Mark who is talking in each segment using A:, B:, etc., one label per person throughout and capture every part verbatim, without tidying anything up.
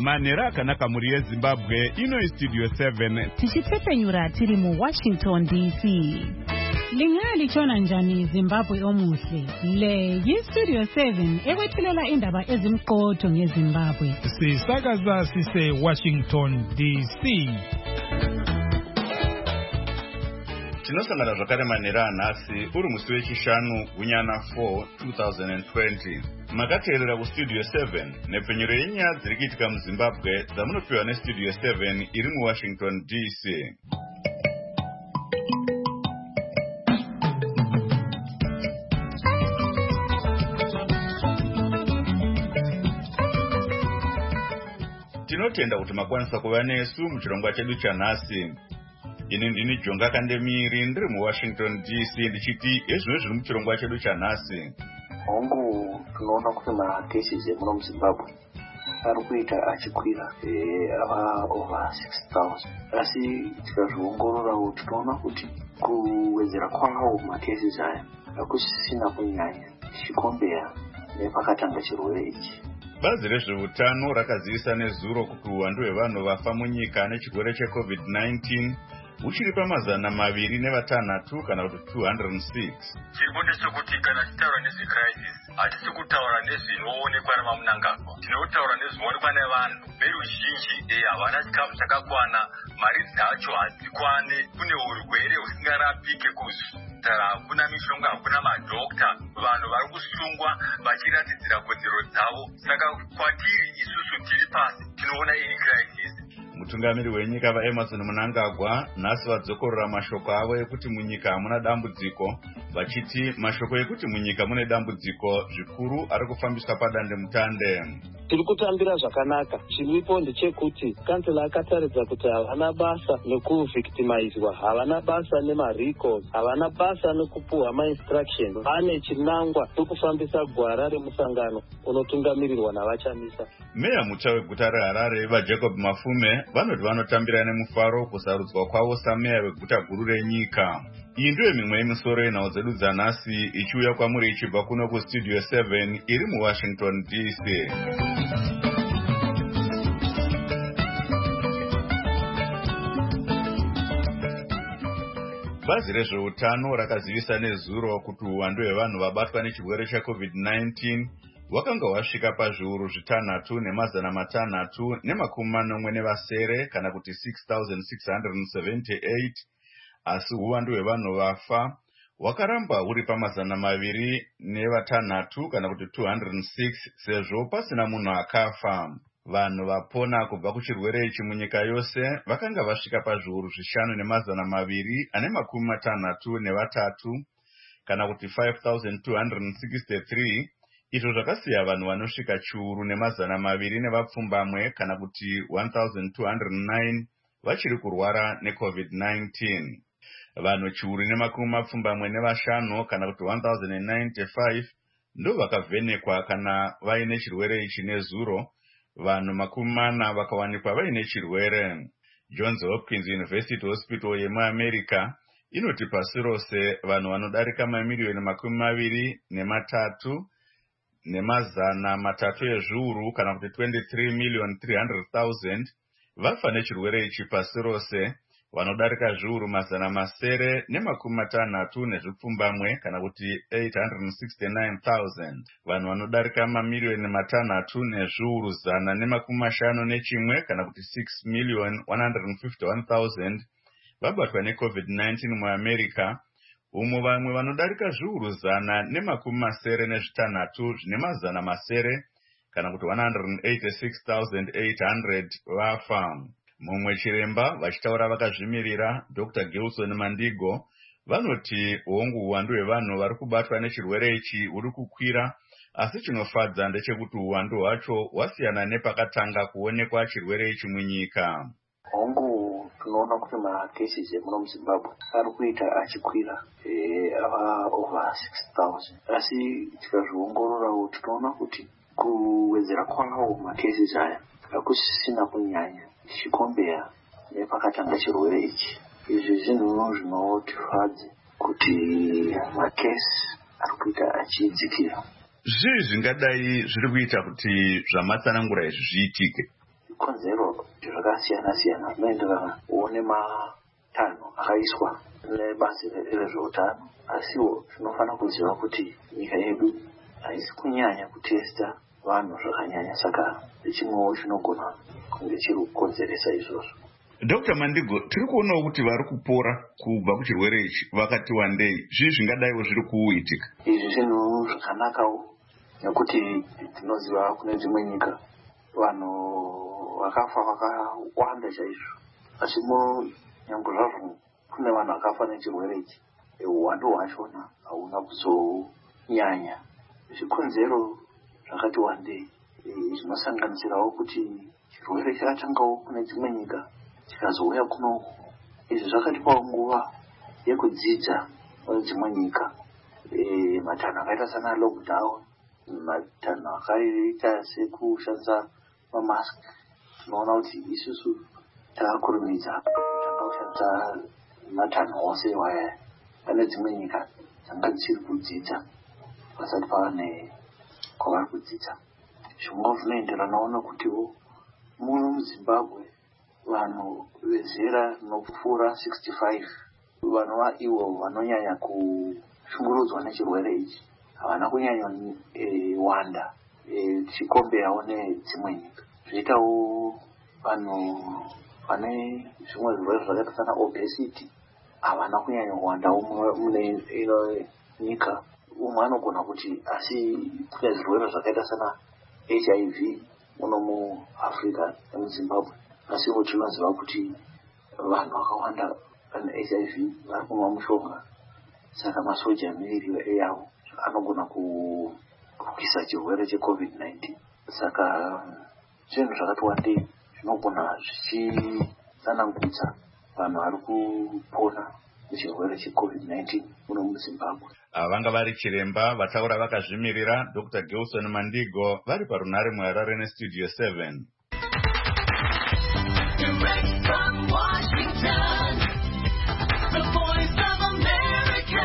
A: manera akanaka muri yeZimbabwe ino istudio seven
B: tichipfepenyura tiri mu Washington D C.
C: Lingali chona njani Zimbabwe omuhle. Le yistudio seven ekwethulela indaba ezimqotho ngeZimbabwe.
D: Sisakaza sise Washington D C.
A: Tinosangana zvakare manera anhasi uri musi wechishanu gunyana four twenty twenty. Makateerera kustudio seven nepfenyuro yenyaya dziri kuitika muZimbabwe dzamunopiwa nestudio seven iri muWashington D C. Tinotenda kuti makwanisa kuva nesu muchirongwa chedu chanhasi. Ini ndini Jonga Kandemiri ndiri muWashington D C ndichiti ezvino zviri muchirongwa chedu chanhasi.
E: Hongu tunoona kuti macases emuno muZimbabwe ari kuita achikwira ava over six thousand. Asi tikazviongororawo tinoona kuti kuwedzera kwawo macases aya hakusisina kunyanya tichikombera nepakatanga chirwere ichi.
A: Bazi rezveutano rakazivisa nezuro kuti uwandu hwevanhu vafa munyika nechirwere checovid nineteen uchiri pamazana maviri nevatanhatu kana kuti two hundred six.
F: Chiriko ndechekuti kana titaura nezvecrisis hatisi kutaura nezvinoonekwa namamunangagwa, tinotaura nezvinoonekwa nevanhu. Veruzhinji havana chikafu chakakwana, mari dzacho hadzikwane, kune urwere husingarapike kuzvitara, hakuna mishonga, hakuna madhokta, vanhu vari kusungwa vachiratidzira kodzero dzavo. Saka kwatiri isusu tiri pasi tinoona iri crisis.
A: Mutungamiri wenyika vaEmerson Mnangagwa nhasi vadzokorora mashoko avo ekuti munyika hamuna dambudziko, vachiti mashoko ekuti munyika mune dambudziko zvikuru ari kufambiswa padande mutande.
E: Tiri kutambira zvakanaka. Chiripo ndechekuti kansela akataridza kuti havana basa nekuvictimizwa, havana basa nemarecalls, havana basa nekupuhwa mainstructions. Vane chinangwa chokufambisa gwara remusangano unotungamirirwa navachamisa.
A: Meya mutsva weguta reHarare vaJacob Mafume vanoti vanotambira nemufaro kusarudzwa kwavo sameya weguta guru renyika. Iyi ndiyo mimwe yemisoro yenhau dzedu dzanhasi ichiuya kwamuri ichibva kuno kustudio seven iri muWashington D C. Bazi rezveutano rakazivisa nezuro kuti uwandu hwevanhu vabatwa nechirwere checovid nineteen wakanga wasvika pazviuru zvitanhatu nemazana matanhatu nemakumi manomwe nevasere kana kuti six thousand six hundred seventy-eight, asi uwandu hwevanhu vafa wakaramba huri pamazana maviri nevatanhatu kana kuti two hundred six, sezvo pasina munhu akafa. Vanhu vapona kubva kuchirwere ichi munyika yose vakanga vasvika pazviuru zvishanu nemazana maviri ane makumi matanhatu nevatatu kana kuti five thousand two hundred sixty-three, izvo zvakasiya vanhu vanosvika chiuru nemazana maviri nevapfumbamwe kana kuti one thousand two hundred nine vachiri kurwara necovid nineteen. Vanhu chiuru nemakumi mapfumbamwe nevashanu kana kuti one thousand ninety-five ndo vakavhenekwa kana vaine chirwere ichi nezuro. Vanhu makumi mana vakawanikwa vaine chirwere. Johns Hopkins University Hospital yemuAmerica inoti pasi rose vanhu vanodarika mamiliyoni makumi maviri nematatu nemazana matatu ezviuru kana kuti twenty-three million three hundred thousand vafa nechirwere ichi pasi rose. Vanodarika zviuru mazana masere nemakumi matanhatu nezvipfumbamwe kana kuti eight hundred sixty-nine thousand. Vanhu vanodarika mamiliyoni matanhatu nezviuru zana nemakumi mashanu nechimwe kana kuti six million one hundred fifty-one thousand vabatwa necovid nineteen muAmerica. Umo vamwe vanodarika zviuru zana nemakumi masere nezvitanhatu zvine mazana masere kana kuti one hundred eighty-six thousand eight hundred vafa. Mumwe chiremba vachitaura vakazvimirira Doctor Gilson Mandigo vanoti hongu uwandu hwevanhu vari kubatwa nechirwere ichi uri kukwira, asi chinofadza ndechekuti uwandu hwacho hwasiyana nepakatanga kuonekwa chirwere ichi munyika.
E: Hongu tunoona kuti macases emuno muZimbabwe ari kuita achikwira ava over six thousand. Asi tikazviongororawo tinoona kuti kuwedzera kwawo macases aya hakusisina kunyanya tichikombera nepakatanga chirwere ichi. Izvi zvinhu zvinotifadza kuti makesi ari kuita achidzikira.
A: Zvii zvingadai zviri kuita kuti zvamatsanangura izvi zviitike?
E: zvikonzero zvakasiyana siyana zvinoenderana uone matanho akaiswa nebazi rezveutano, asiwo zvinofanira kuziva kuti nyika yedu haisi kunyanya kutesta vanhu zvakanyanya, saka chimwewo chinogona kunge chiri kukonzeresa izvozvo.
A: Doctor Mandigo, tiri kuonawo kuti vari kupora kubva kuchirwere ichi vakati wandei. Zvii zvingadaiwo zviri kuitika?
E: Izvi zvinhu zvakanakawo nekuti tinoziva kune dzimwe nyika vanhu vakafa vakawanda chaizvo, asi nyangwe zvazvo kune vanhu vakafa nechirwere ichi, uwandu hwachona hauna kuzonyanya. Zvikonzero zvakati wandei zvinosanganisirawo kuti chirwere chakatangawo kune dzimwe nyika chikazouya kuno. Izvi zvakatipawo nguva yekudzidza dzimwe nyika, matanho akaita sana lockdown, matanho akaita sekushandisa mamask. Tinoona kuti isusu takakurumidza tanga kushandisa matanho ose waya. Pane dzimwe nyika dzanga dzisiri kudzidza pasati pava nekwavari kudzidza. Zvimwe zvinoenderanawo nokutiwo muno muZimbabwe vanhu vezera rinopfuura sixty-five vanova ivo vanonyanya kushungurudzwa nechirwere ichi havana kunyanya wanda tichikomberawo nedzimwe nyika. Zvoitawo vanhu vane zvimwe zvirwere zvakaita sana obesity havana kunyanya kuwandawo mune ino nyika. Umwe anogona kuti asi kune zvirwere zvakaita sana H I V muno muAfrica nemuZimbabwe, asi kuti tinoziva kuti vanhu vakawanda vane H I V vari kumwa mushonga, saka masoja emiviri yavo anogona kukisa chirwere checovid nineteen. Saka zvinhu zvakati wandei zvinogona zvichitsanangudza vanhu vari kupona nechirwere checovid nineteen muno muZimbabwe.
A: Vanga vari chiremba vataura vakazvimirira Doctor Gelson Mandigo vari parunare muHarare nestudio seven.
G: Direct from Washington, the voice of America,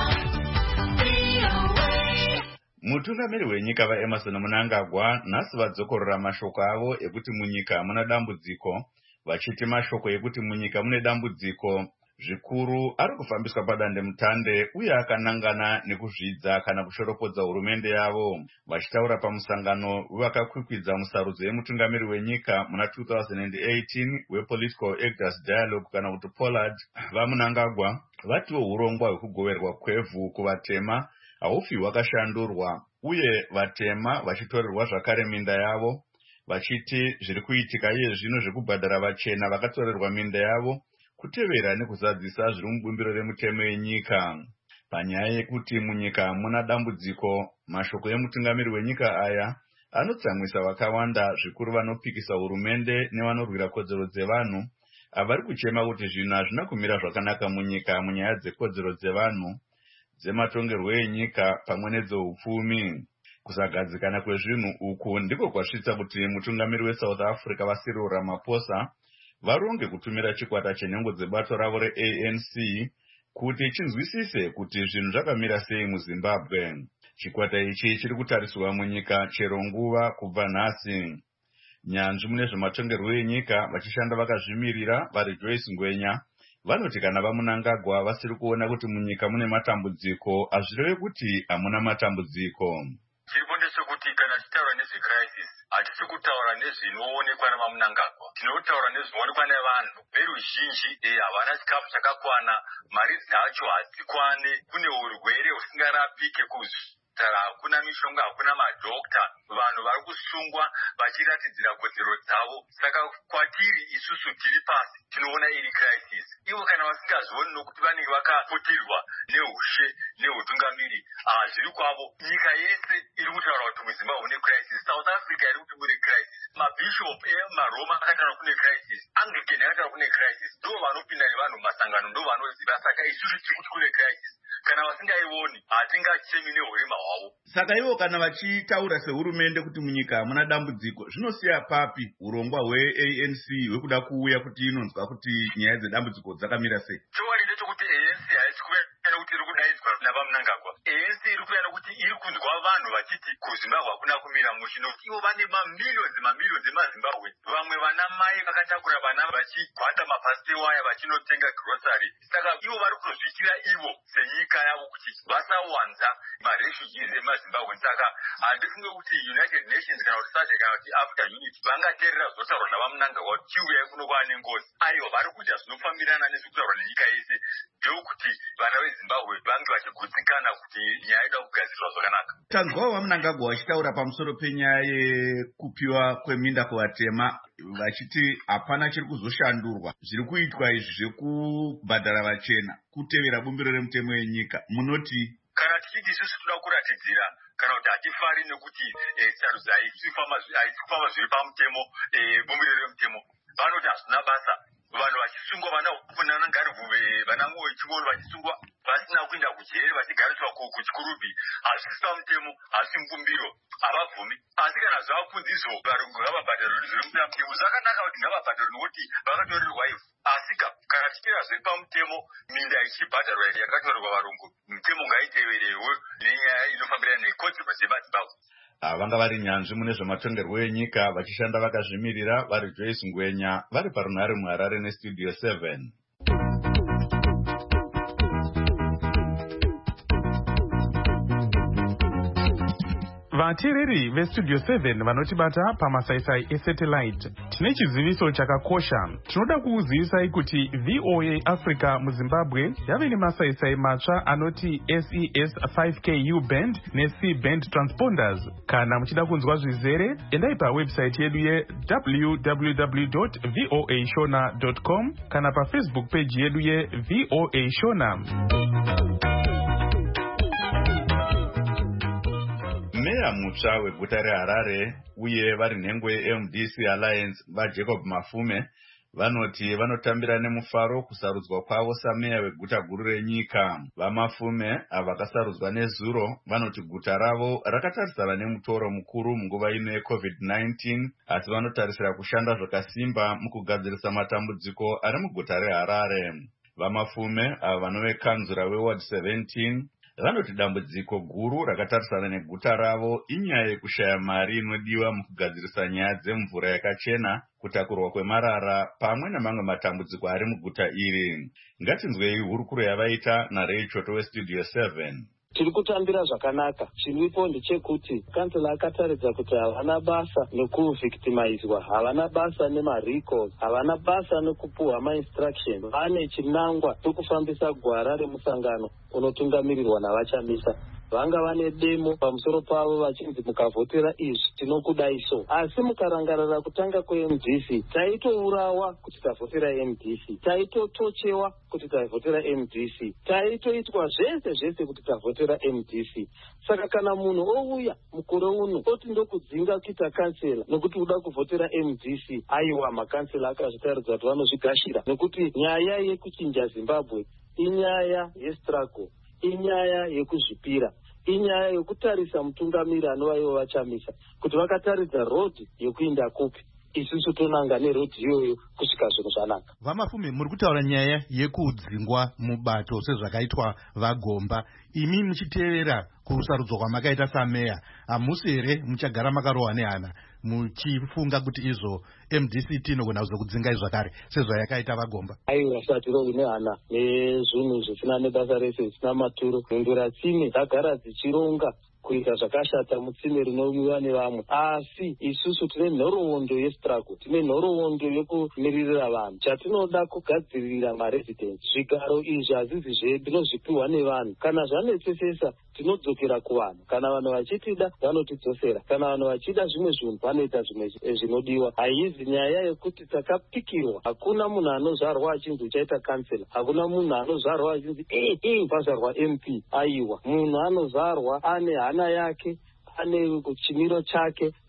G: V O A.
A: Mutungamiri wenyika vaEmerson Mnangagwa nhasi vadzokorora mashoko avo ekuti munyika muna dambudziko, vachiti mashoko ekuti munyika mune dambudziko zvikuru ari kufambiswa padande mutande uye akanangana nekuzvidza kana kushoropodza hurumende yavo. Vachitaura pamusangano wevakakwikwidza musarudzo yemutungamiri wenyika muna two thousand eighteen wePolitical Actors Dialogue kana kuti Pollard, vaMnangagwa vatiwo urongwa hwekugoverwa kwevhu kuvatema haufi hwakashandurwa uye vatema vachitorerwa zvakare minda yavo, vachiti zviri kuitika iye zvino zvekubhadhara vachena vakatorerwa minda yavo kutevera nekuzadzisa zviri mubumbiro remutemo wenyika. Panyaya yekuti munyika muna dambudziko, mashoko emutungamiri wenyika aya anotsamwisa vakawanda, zvikuru vanopikisa hurumende nevanorwira kodzero dzevanhu avari kuchema kuti zvinhu hazvina kumira zvakanaka munyika munyaya dzekodzero dzevanhu, dzematongerwo enyika pamwe nedzeupfumi. Kusagadzikana kwezvinhu uku ndiko kwasvitsa kuti mutungamiri weSouth Africa vaCyril Ramaphosa varonge kutumira chikwata chenhengo dzebato ravo reA N C kuti chinzwisise kuti zvinhu zvakamira sei muZimbabwe. Chikwata ichi chiri kutariswa munyika chero nguva kubva nhasi. Nyanzvi mune zvematongerwo enyika vachishanda vakazvimirira vari Joyce Ngwenya vanoti kana vaMnangagwa vasiri kuona kuti munyika mune matambudziko hazvireve kuti hamuna matambudziko.
F: Chiripo ndechekuti kana tichitaura nezvecrisis hatisi kutaura nezvinoonekwa navaMnangagwa, tinotaura nezvinoonekwa nevanhu. Veruzhinji havana chikafu chakakwana, mari dzacho hadzikwane, kune urwere husingarapike kuzvitara, hakuna mishonga, hakuna madhokta, vanhu vari kusungwa vachiratidzira kodzero dzavo. Saka kwatiri isusu tiri pasi tinoona iri crisis. Ivo kana vasingazvioni nokuti vanenge vakaputirwa neushe neutungamiri zviri kwavo. Nyika yese iri kutaura kuti muZimbabwe mune crisis, South Africa iri kuti mune crisis, mabhishop emaroma akataura kune crisis, Anglican akataura kune crisis. Ndo vanopinda nevanhu mumasangano, ndo vanoziva. Saka isusu tiri kuti kune crisis. Kana vasingaioni hatingachemi nehurema hwavo.
A: Saka ivo kana vachitaura sehurumende kuti munyika muna dambudziko, zvinosiya papi urongwa hweA N C hwekuda kuuya kuti inonzwa kuti nyaya dzedambudziko dzakamira sei?
F: Chokwadi ndechekuti A N C haisi kuve kuti iri kudaidzwa navamunangagwa ese iri kuyana kuti iri kunzwa vanhu vachiti kuzimbabwe hakuna kumira mushe nokuti ivo vane mamiliyonzi mamiliyonzi emazimbabwe vamwe vana mai vakatakura vana vachigwada mapasi waya vachinotenga grosari saka ivo vari kutozviitira ivo senyika yavo kuti vasawanza marefugees emazimbabwe saka handifunge kuti united nations kana kuti sache kana kuti african unity vangateerera zvinotaurwa navamunangagwa kuti chiuyai kuno kwaane ngozi aiwa vari kuita zvinofambirana nezvekutaurwa nenyika yese ndokuti vana vezimbabwe vange vachigutsikana kuti nyaya ida kugadzirwa zvakanaka.
A: Tanzwawo vamunangagwa vachitaura pamusoro penyaya yekupiwa kweminda kuvatema vachiti hapana chiri kuzoshandurwa zviri kuitwa izvi zvekubhadhara vachena kutevera bumbiro remutemo wenyika munoti
F: kana tichiti isusu toda kuratidzira kana kuti hatifari nekuti sarudzo haisifamba zviri pamutemo bumbiro remutemo vanoti hazvina basa vanhu vachisungwa vana vanangarivhuve vanamwoyo chingoro vachisungwa vasina kuenda kujere vachigariswa kuchikurubhi hazvisi pamutemo hazvisi mubumbiro havabvumi asi kana zvavakunzizo varungu ngavabhadharwe zviri mutemo zvakanaka kuti ngavabhadharwe nokuti vakatorerwa ivhu asi kana tichitera zviri pamutemo minda ichibhadharwa yakatorerwa varungu mutemo ngaiteverewo nenyaya inofambirana nekodzero dzemazimbabwe.
A: vanga vari nyanzvi mune zvematongerwo enyika vachishanda vakazvimirira vari Joyce Ngwenya vari parunhare muHarare nestudio seven.
D: vateereri vestudio seven vanotibata pamasaisai esatellite tine chiziviso chakakosha. tinoda kukuzivisai kuti V O A Africa muzimbabwe yave nemasaisai matsva anoti S E S five K U band neC band transponders. kana muchida kunzwa zvizere endai pawebsite yedu ye w w w dot voa shona dot com kana pafacebook page yedu ye voa shona.
A: meya mutsva weguta reHarare uye vari nhengo yeM D C Alliance vaJacob Mafume vanoti vanotambira nemufaro kusarudzwa kwavo sameya weguta guru renyika. VaMafume ava vakasarudzwa nezuro vanoti guta ravo rakatarisana nemutoro mukuru munguva ino yecovid nineteen asi vanotarisira kushanda zvakasimba mukugadzirisa matambudziko ari muguta reHarare. VaMafume ava vanove kanzura weward seventeen vanoti dambudziko guru rakatarisana neguta ravo inyaya yekushaya mari inodiwa mukugadzirisa nyaya dzemvura yakachena, kutakurwa kwemarara pamwe nemamwe matambudziko ari muguta iri. Ngatinzwei hurukuro yavaita naRay Choto westudio seven.
H: tiri kutambira zvakanaka. Chiripo ndechekuti kansela akataridza kuti havana basa nekuvhictimizwa, havana basa nemarecalls, havana basa nekupuhwa mainstruction. Vane chinangwa chekufambisa gwara remusangano unotungamirirwa navachamisa. vanga vane demo pamusoro pavo vachinzi mukavhotera izvi tinokudai so. Asi mukarangarira kutanga kweM D C taitourawa kuti tavhotera M D C, taitotochewa kuti tavhotera M D C, taitoitwa zvese zvese kuti tavhotera M D C. Saka kana munhu ouya mukore uno oti ndokudzinga kuita kansela nekuti uda kuvhotera M D C, aiwa makansela akazvitaridza kuti vanozvigashira, nekuti nyaya yekuchinja Zimbabwe inyaya yestruggle, inyaya yekuzvipira, inyaya yekutarisa mutungamiri anova ivo vachamisa kuti vakataridza rodhi yekuinda kupi, isusu tonanga nerodhi iyoyo kusvika zvinhu zvanaka.
I: VaMafume, muri kutaura nyaya yekudzingwa mubato sezvakaitwa vaGomba. Imi muchiteerera kusarudzwa kwamakaita sameya, hamusi here muchagara makarohwa nehana muchifunga kuti izvo M D C tinogona kuzokudzingai zvakare sezvayakaita vaGomba?
H: Aiwa, satirohwi nehana nezvinhu zvisina nebasa rese, zvisina maturo. Nhundura tsime dzagara dzichironga kuita zvakashata mutsime rinouyiwa nevamwe, asi isusu tine nhoroondo yestruggle, tine nhoroondo yekumiririra vanhu. Chatinoda kugadzirira maresidents. Zvigaro izvi hazvizi zvedu, tinozvipiwa nevanhu. Kana zvanetsesesa tinodzokera kuvanhu. Kana vanhu vachitida vanotidzosera, kana vanhu vachida zvimwe zvinhu vanoita zvimwe zvinodiwa. Haizi nyaya yekuti takapikirwa. Hakuna munhu anozvarwa achinzi uchaita kansela, hakuna munhu anozvarwa achinzi eh eh pazvarwa M P. Aiwa, munhu anozvarwa ane hana yake, ane chimiro chake.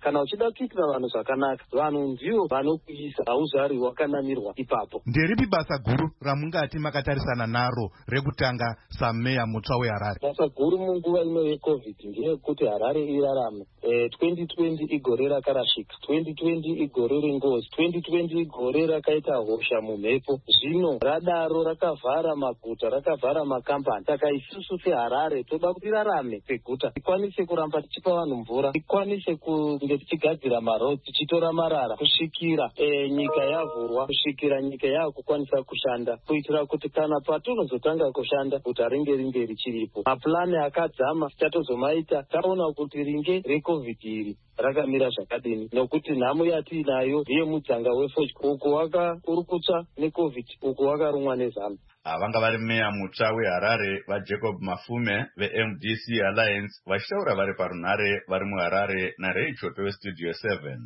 H: kana uchida kuitira vanhu zvakanaka, vanhu ndivo vanokuisa, hauzvari wakanamirwa ipapo.
I: Nderipi basa guru ramungati makatarisana naro rekutanga sameya mutsva weHarare?
H: Basa guru munguva ino yeCovid ndeyekuti Harare irarame. Eh, twenty twenty igore rakarashika, twenty twenty igore rengozi, twenty twenty igore rakaita hosha mumhepo. Zvino radaro rakavhara maguta, rakavhara makampani. Saka isusu seHarare toda kuti rarame seguta, tikwanise kuramba tichipa vanhu mvura, tikwanise kunge tichigadzira maroads, tichitora marara kusvikira eh, nyika yavhurwa, kusvikira nyika yakukwanisa kushanda, kuitira kuti kana patinozotanga kushanda guta ringe ringe richiripo. Maplani akadzama tatozomaita taona kuti ringe reCovid iri rakamira zvakadini, nokuti nhamo yatiinayo yemudzanga weFoch, uko waka uri kutsva neCovid, uko wakarumwa nezano.
A: Vanga vari meya mutsva weHarare vaJacob Mafume veM D C Alliance vachitaura vari parunhare vari muHarare naRay Choto weStudio seven.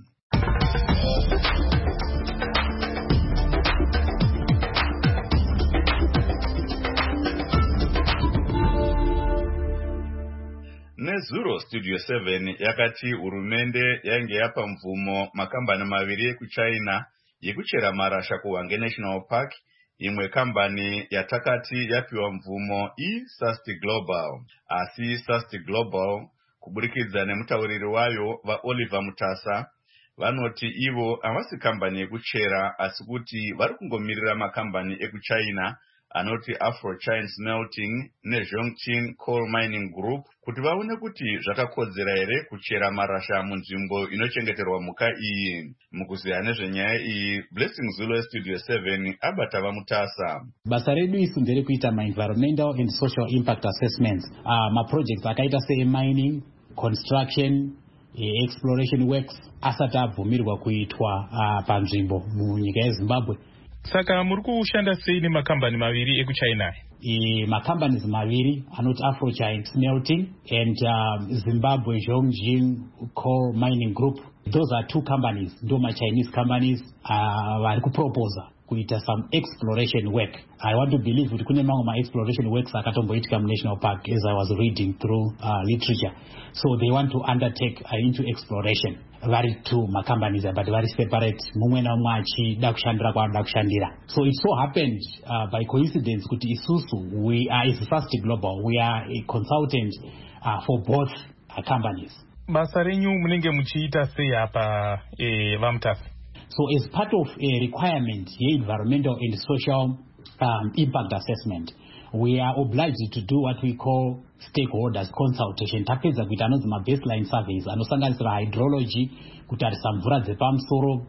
A: Nezuro Studio seven yakati hurumende yainge yapa mvumo makambani maviri ekuChina yekuchera marasha kuHwange National Park. Imwe kambani yatakati yapiwa mvumo iSust Global. Asi Sust Global kuburikidza nemutauriri wayo vaOliver Mutasa vanoti ivo havasi kambani yekuchera asi kuti vari kungomirira makambani ekuChina anoti Afro China Smelting neZhongqing Coal Mining Group kuti vaone kuti zvakakodzera here kuchera marasha munzvimbo inochengeterwa mhuka iyi. Mukuziya nezvenyaya iyi, Blessing Zulu Studio seven abata vamutasa.
J: Basa redu isu ndere kuita ma environmental and social impact assessments. Uh, ma projects akaita se mining, construction, e exploration works asati abvumirwa kuitwa uh, panzvimbo munyika yeZimbabwe.
D: Saka muri kushanda sei nemakambani maviri ekuChina?
J: E macompanies maviri anoti Afro China Smelting and uh, Zimbabwe Zhongqing Coal Mining Group. Those are two companies, ndo ma Chinese companies uh, vari kuproposa kuita some exploration work. I want to believe kuti kune mamwe ma exploration works akatomboitika mu National Park as I was reading through uh, literature. So they want to undertake uh, into exploration. Vari two ma companies but very separate, mumwe na mumwe achida kushandira kwaanoda kushandira. So it so happened uh, by coincidence kuti isusu we are is Sust Global, we are a consultant uh, for both uh, companies.
D: Basa renyu munenge muchiita sei apa eh, vamutasa?
J: So as part of a requirement, a environmental and social um, impact assessment, we are obliged to do what we call stakeholders consultation. Tapedza kuita anozi ma baseline surveys anosanganisira hydrology, kutarisa mvura dzepamusoro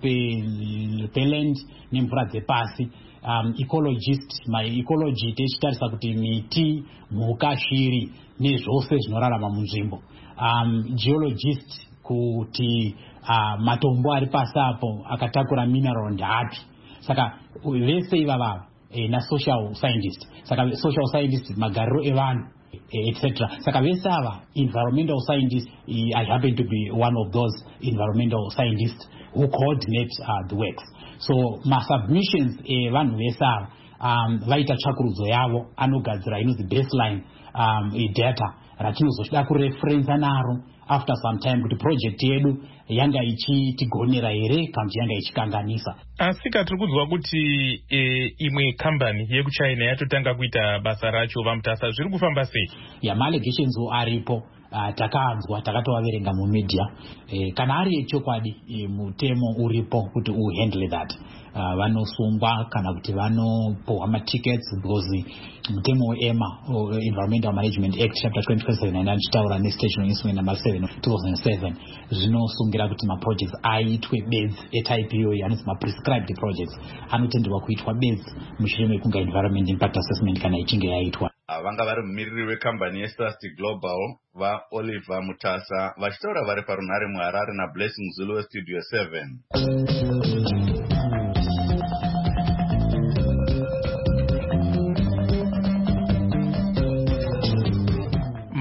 J: peland nemvura dzepasi, um, ecologist, my ecology techitarisa kuti miti, mhuka, shiri nezvose zvinorarama munzvimbo, um, geologist kuti uh, matombo ari pasi apo akatakura mineral ndapi. Saka vese ivava eh, na social scientist, saka social scientist magariro evanhu eh, et cetera. Saka vese ava environmental scientists, eh, I happen to be one of those environmental scientists who coordinate uh, the works. So ma submissions evanhu eh, vese ava um, vaita tsvakurudzo yavo anogadzira inonzi baseline um, data ratinozoda kureferensa naro after some time kuti project yedu yanga ichitigonera here kana kuti yanga ichikanganisa.
D: Asika tiri kunzwa kuti e, imwe kambani yekuChina yatotanga kuita basa racho vamutasa, zviri kufamba sei?
J: Ya ma allegations aripo. Uh, takaanzwa takatovaverenga mumedia eh, kana ari echokwadi eh, mutemo uripo kuti uhandle that uh, vanosungwa kana kuti vanopohwa matickets because mutemo weEMA uh, Environmental Management Act chapter twenty twenty-seven andichitaura nestation instrument number seven two thousand seven zvinosungira kuti maprojects aitwe bedzi etype iyoyi anonzi maprescribed projects anotenderwa kuitwa bedzi mushure mekunga environment impact assessment kana ichinge yaitwa.
A: Vanga vari mumiriri wekambani yeSust Global vaOliver Mutasa vachitaura vari parunhare muHarare naBlessing Zulu weStudio seven.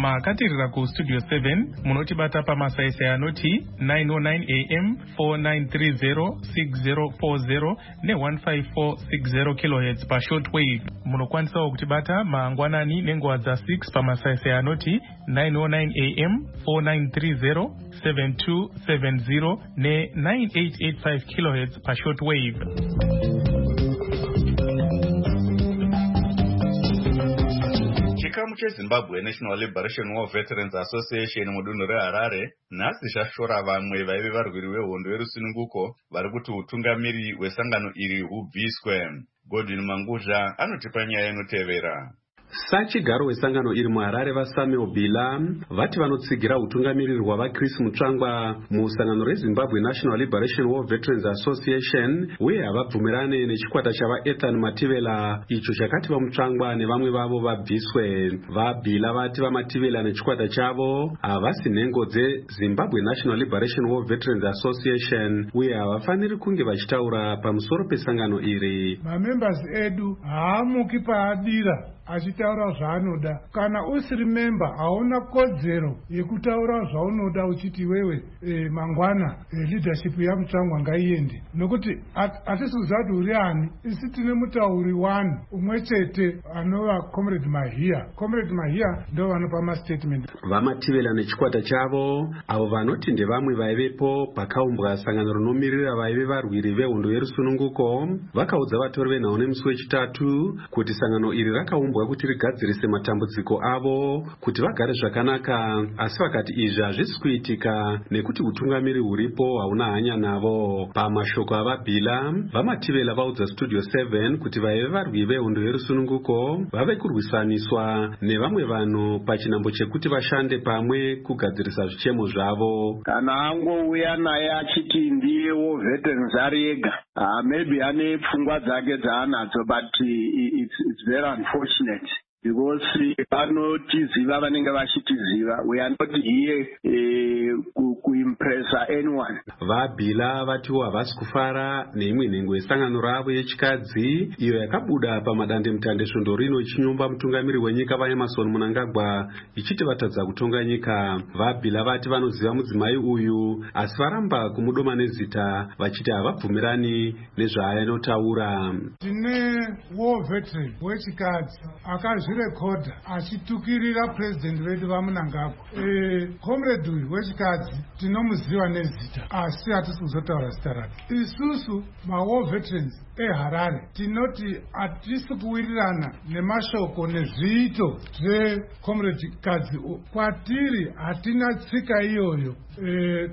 D: makatirira kustudio seven munotibata pamasaisai anoti nine oh nine a m four nine three zero six zero four zero ne one five four six zero kilohertz pashortwave. Munokwanisawo kutibata mangwanani nenguva dza6 pamasaisai anoti nine oh nine a m four nine three zero seven two seven zero ne nine eight eight five kilohertz pashortwave.
A: chikamu chezimbabwe National Liberation War Veterans Association mudunhu reHarare nhasi zvashora vamwe vaive varwiri vehondo yerusununguko vari kuti utungamiri hwesangano iri hubviswe. Godwin Manguzha anotipa nyaya inotevera.
K: Sachigaro wesangano iri muHarare vaSamuel Bila vati vanotsigira utungamiriri hwavaChris Mutsvangwa musangano reZimbabwe National Liberation War Veterans Association uye havabvumirane nechikwata chavaEthan Mativela icho chakati vaMutsvangwa nevamwe vavo vabviswe. VaBila vati vaMativela nechikwata chavo havasi nhengo dzeZimbabwe National Liberation War Veterans Association uye havafaniri kunge vachitaura pamusoro pesangano iri.
L: Mamembers edu haamuki paadira achitaura zvaanoda. Kana usiri member hauna kodzero yekutaura zvaunoda uchiti wewe e, mangwana e, leadership yaMutsvangwa ngaiende, nokuti hatisi kuziva kuti uri ani. Isi tine mutauri one umwe chete anova Comrade Mahia. Comrade Mahia ndo vanopa mastatement.
K: VaMativela nechikwata chavo avo vanoti ndevamwe vaivepo pakaumbwa sangano rinomirira vaive varwiri vehondo yerusununguko vakaudza vatori venhau nemusi wechitatu kuti sangano iri rakaumbwa kuti rigadzirise matambudziko avo kuti vagare zvakanaka, asi vakati izvi hazvisi kuitika nekuti utungamiri huripo hauna hanya navo. Pamashoko avaBila vaMativela vaudza Studio seven kuti vaive varwi vehondo yerusununguko vave kurwisaniswa nevamwe vanhu pachinhambo chekuti vashande pamwe kugadzirisa zvichemo zvavo.
M: Kana angouya naye achiti ndiyewo veterans ari ega, uh, maybe ane pfungwa dzake dzaanadzo, but it's, it's very unfortunate because vanotiziva vanenge vachitiziva. We are not here uh, kuimpressa anyone.
K: VaBila vatiwo havasi kufara neimwe nhengo yesangano ravo yechikadzi iyo yakabuda pamadande mutande svondo rino ichinyomba mutungamiri wenyika vaEmmerson Mnangagwa ichiti vatadza kutonga nyika. VaBila vati vanoziva mudzimai uyu asi varamba kumudoma nezita vachiti havabvumirani nezvaanotaura.
L: Tine war veteran wechikadzi akazvirekodha achitukirira president vedu vaMnangagwa. E, comrade uyu wechikadzi tinomuziva nezita asi hatisi kuzotaura zita rake. Isusu ma-war veterans eHarare tinoti hatisi kuwirirana nemashoko nezviito zvecomrade kadzi. Kwatiri hatina tsika iyoyo. E,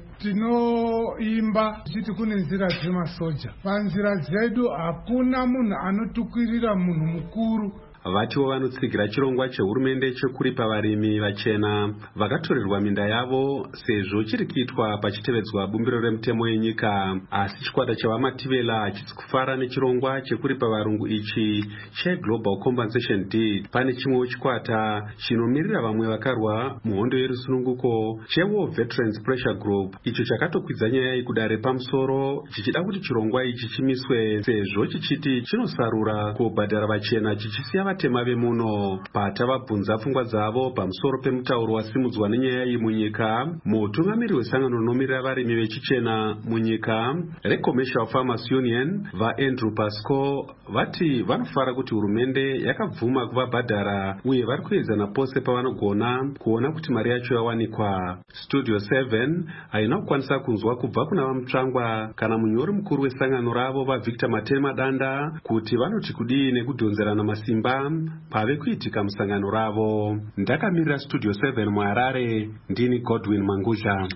L: tinoimba tichiti kune nzira dzemasoja. Panzira dzedu hakuna munhu anotukirira munhu mukuru.
K: Vatiwo vanotsigira chirongwa chehurumende chekuripa varimi vachena vakatorerwa minda yavo sezvo chiri kuitwa pachitevedzwa bumbiro remutemo yenyika, asi chikwata chavaMativela hachisi kufara nechirongwa chekuripa varungu ichi cheGlobal Compensation Deed. Pane chimwewo chikwata chinomirira vamwe vakarwa muhondo yerusununguko cheWar Veterans Pressure Group icho chakatokwidza nyaya yekudare pamusoro chichida kuti chirongwa ichi chimiswe sezvo chichiti chinosarura kubhadhara vachena chichisiya vatema vemuno. Patavabvunza pfungwa dzavo pamusoro pemutauro wasimudzwa nenyaya iyi munyika, mutungamiri wesangano rinomirira varimi vechichena munyika reCommercial Farmers Union vaAndrew Pasco vati vanofara kuti hurumende yakabvuma kuvabhadhara uye vari kuedzana pose pavanogona kuona kuti mari yacho yawanikwa. Studio seven haina kukwanisa kunzwa kubva kuna vaMutsvangwa kana munyori mukuru wesangano ravo vaVictor Matema Danda kuti vanoti kudii nekudhonzerana masimba pave kuitika musangano ravo. Ndakamirira Studio seven muHarare, ndini Godwin Manguzha.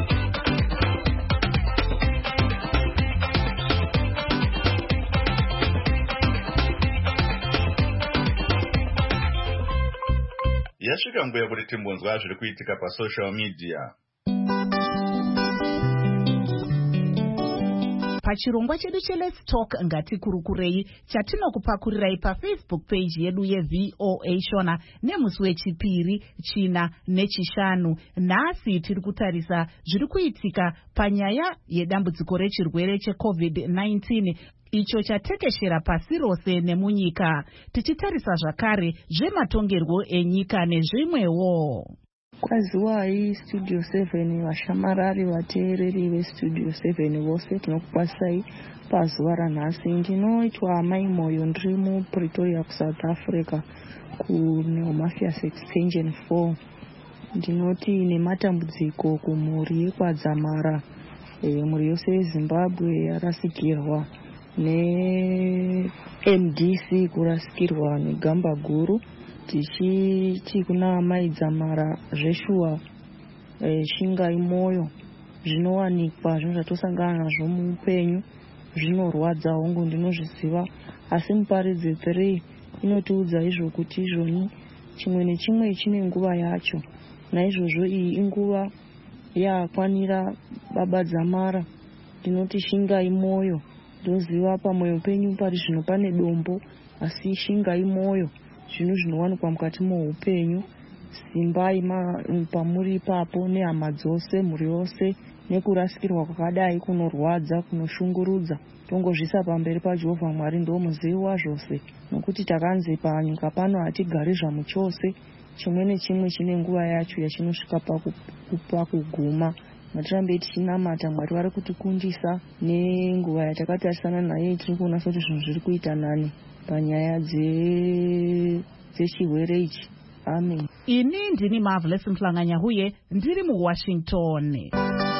A: Yasvika nguva yekuti timbonzwa zviri kuitika pasocial media.
B: pachirongwa chedu cheLet's Talk ngatikurukurei chatinokupakurirai pafacebook page yedu yeV O A Shona nemusi wechipiri, china nechishanu. Nhasi tiri kutarisa zviri kuitika panyaya yedambudziko rechirwere checovid nineteen icho chatekeshera pasi rose nemunyika, tichitarisa zvakare zvematongerwo enyika nezvimwewo.
N: Kwaziwai Studio seven, vashamarari vateereri veStudio seven vose tinokukwasai pazuva ranhasi. Ndinoitwa Mai Moyo, ndiri muPretoria kuSouth Africa kuNeomafias Extension four. Ndinoti nematambudziko kumhuri yekwadzamara, e, mhuri yose yeZimbabwe yarasikirwa ne-M D C kurasikirwa negamba guru. Tichiti kuna mai dzamara zveshuwa e, shingai moyo, zvinowanikwa zvinhu zvatosangana nazvo muupenyu zvinorwadza hongu, ndinozviziva, asi muparidzi three inotiudza izvo kuti izvoni chimwe nechimwe chine nguva yacho. Naizvozvo iyi inguva yakwanira baba dzamara. Ndinoti shingai moyo, ndoziva pamwoyo penyu pari zvino pane dombo, asi shingai moyo, zvinhu zvinowanikwa mukati muupenyu. Simbai pamuri ipapo nehama dzose, mhuri yose, nekurasikirwa kwakadai kunorwadza, kunoshungurudza. Tongozvisa pamberi paJehovha Mwari, ndo muzivi wazvose, nokuti takanzi panyika pano hatigari zvamuchose. Chimwe nechimwe chine nguva yacho yachinosvika pakuguma. Ngatirambei tichinamata Mwari vari kutikundisa nenguva yatakatarisana naye. Tiri kuona kuti zvinhu zviri kuita nani panyaya dzechirwere ichi. Amen.
B: Ini ndini Marvelous Mhlanganyahuye, ndiri muWashington.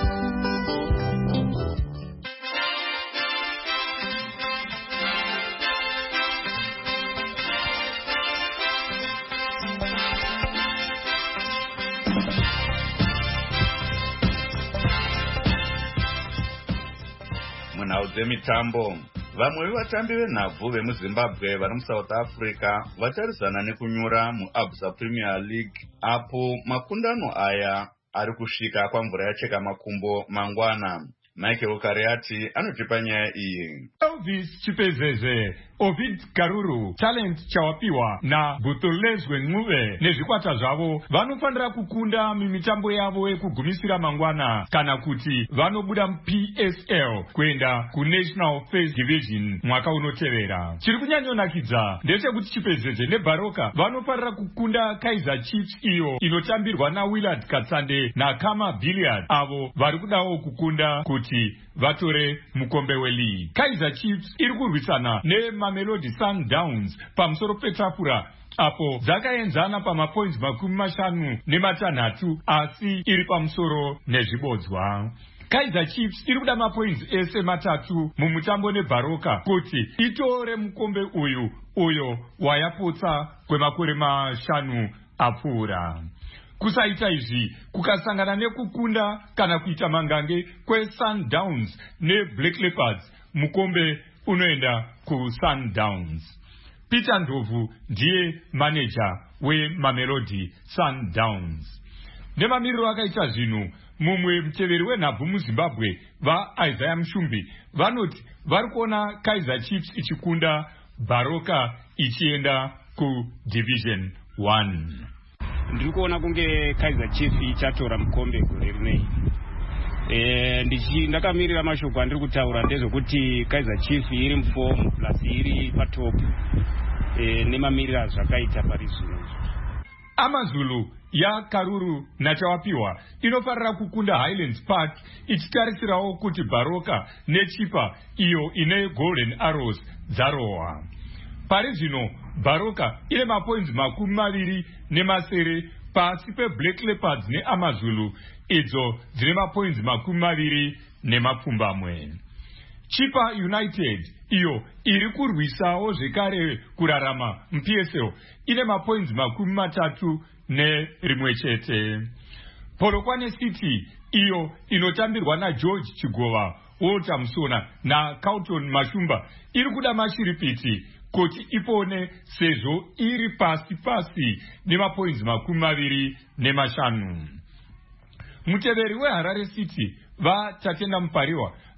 A: Munhau dzemitambo, vamwe vevatambi venhabvu vemuZimbabwe vari muSouth Africa vatarisana nekunyura muAbsa Premier League, apo makundano aya ari kusvika kwamvura yacheka makumbo mangwana. Michael Kariati anotipa nyaya iyi.
O: Elvis Chipezeze, Ovid Karuru, talent chawapiwa na Butolezwe Nguve nezvikwata zvavo vanofanira kukunda mimitambo yavo yekugumisira mangwana kana kuti vanobuda muP S L kuenda kuNational First Division mwaka unotevera. Chiri kunyanyonakidza ndechekuti Chipezeze neBaroka vanofanira kukunda Kaizer Chiefs iyo inotambirwa naWillard Katsande naKama Billiard, avo vari kudawo kukunda kuti vatore mukombe weleague. Kaizer Chiefs iri kurwisana neMamelodi Sundowns pamusoro petafura, apo dzakaenzana pamapoints makumi mashanu nematanhatu, asi iri pamusoro nezvibodzwa. Kaizer Chiefs iri kuda mapoints ese matatu mumutambo neBaroka kuti itore mukombe uyu uyo wayapotsa kwemakore mashanu apfuura. Kusaita izvi kukasangana nekukunda kana kuita mangange kweSundowns neBlack Leopards, mukombe unoenda kuSundowns. Peter Ndlovu ndiye manager weMamelodi Sundowns. Nemamiriro akaita zvinhu, mumwe muteveri wenhabvu muZimbabwe vaIsaiah Mushumbi vanoti vari kuona Kaizer Chiefs ichikunda, Baroka ichienda kuDivision one.
P: Ndiri kuona kunge Kaizer Chiefs ichatora mukombe gore rinei. Eh ndichi ndakamirira mashoko andiri kutaura ndezvokuti Kaizer Chiefs iri muform plus iri patop eh nemamirira zvakaita parizvino.
O: AmaZulu ya Karuru nachawapiwa inofarira kukunda Highlands Park ichitarisirawo kuti Baroka neChipa iyo ine Golden Arrows dzarohwa. Pari zvino Baroka ine mapoints makumi maviri nemasere pasi peBlack Leopards neAmaZulu idzo dzine mapoints makumi maviri nemapfumbamwe. Chipa United iyo iri kurwisawo zvekare kurarama muP S L ine mapoints makumi matatu nerimwe chete. Polokwane City iyo inotambirwa naGeorge Chigova, Walter Musona naCarlton Mashumba iri kuda mashiripiti kuti ipone sezvo iri pasi pasi nemapoints makumi maviri nemashanu. Muteveri weHarare City vaTatenda Mupariwa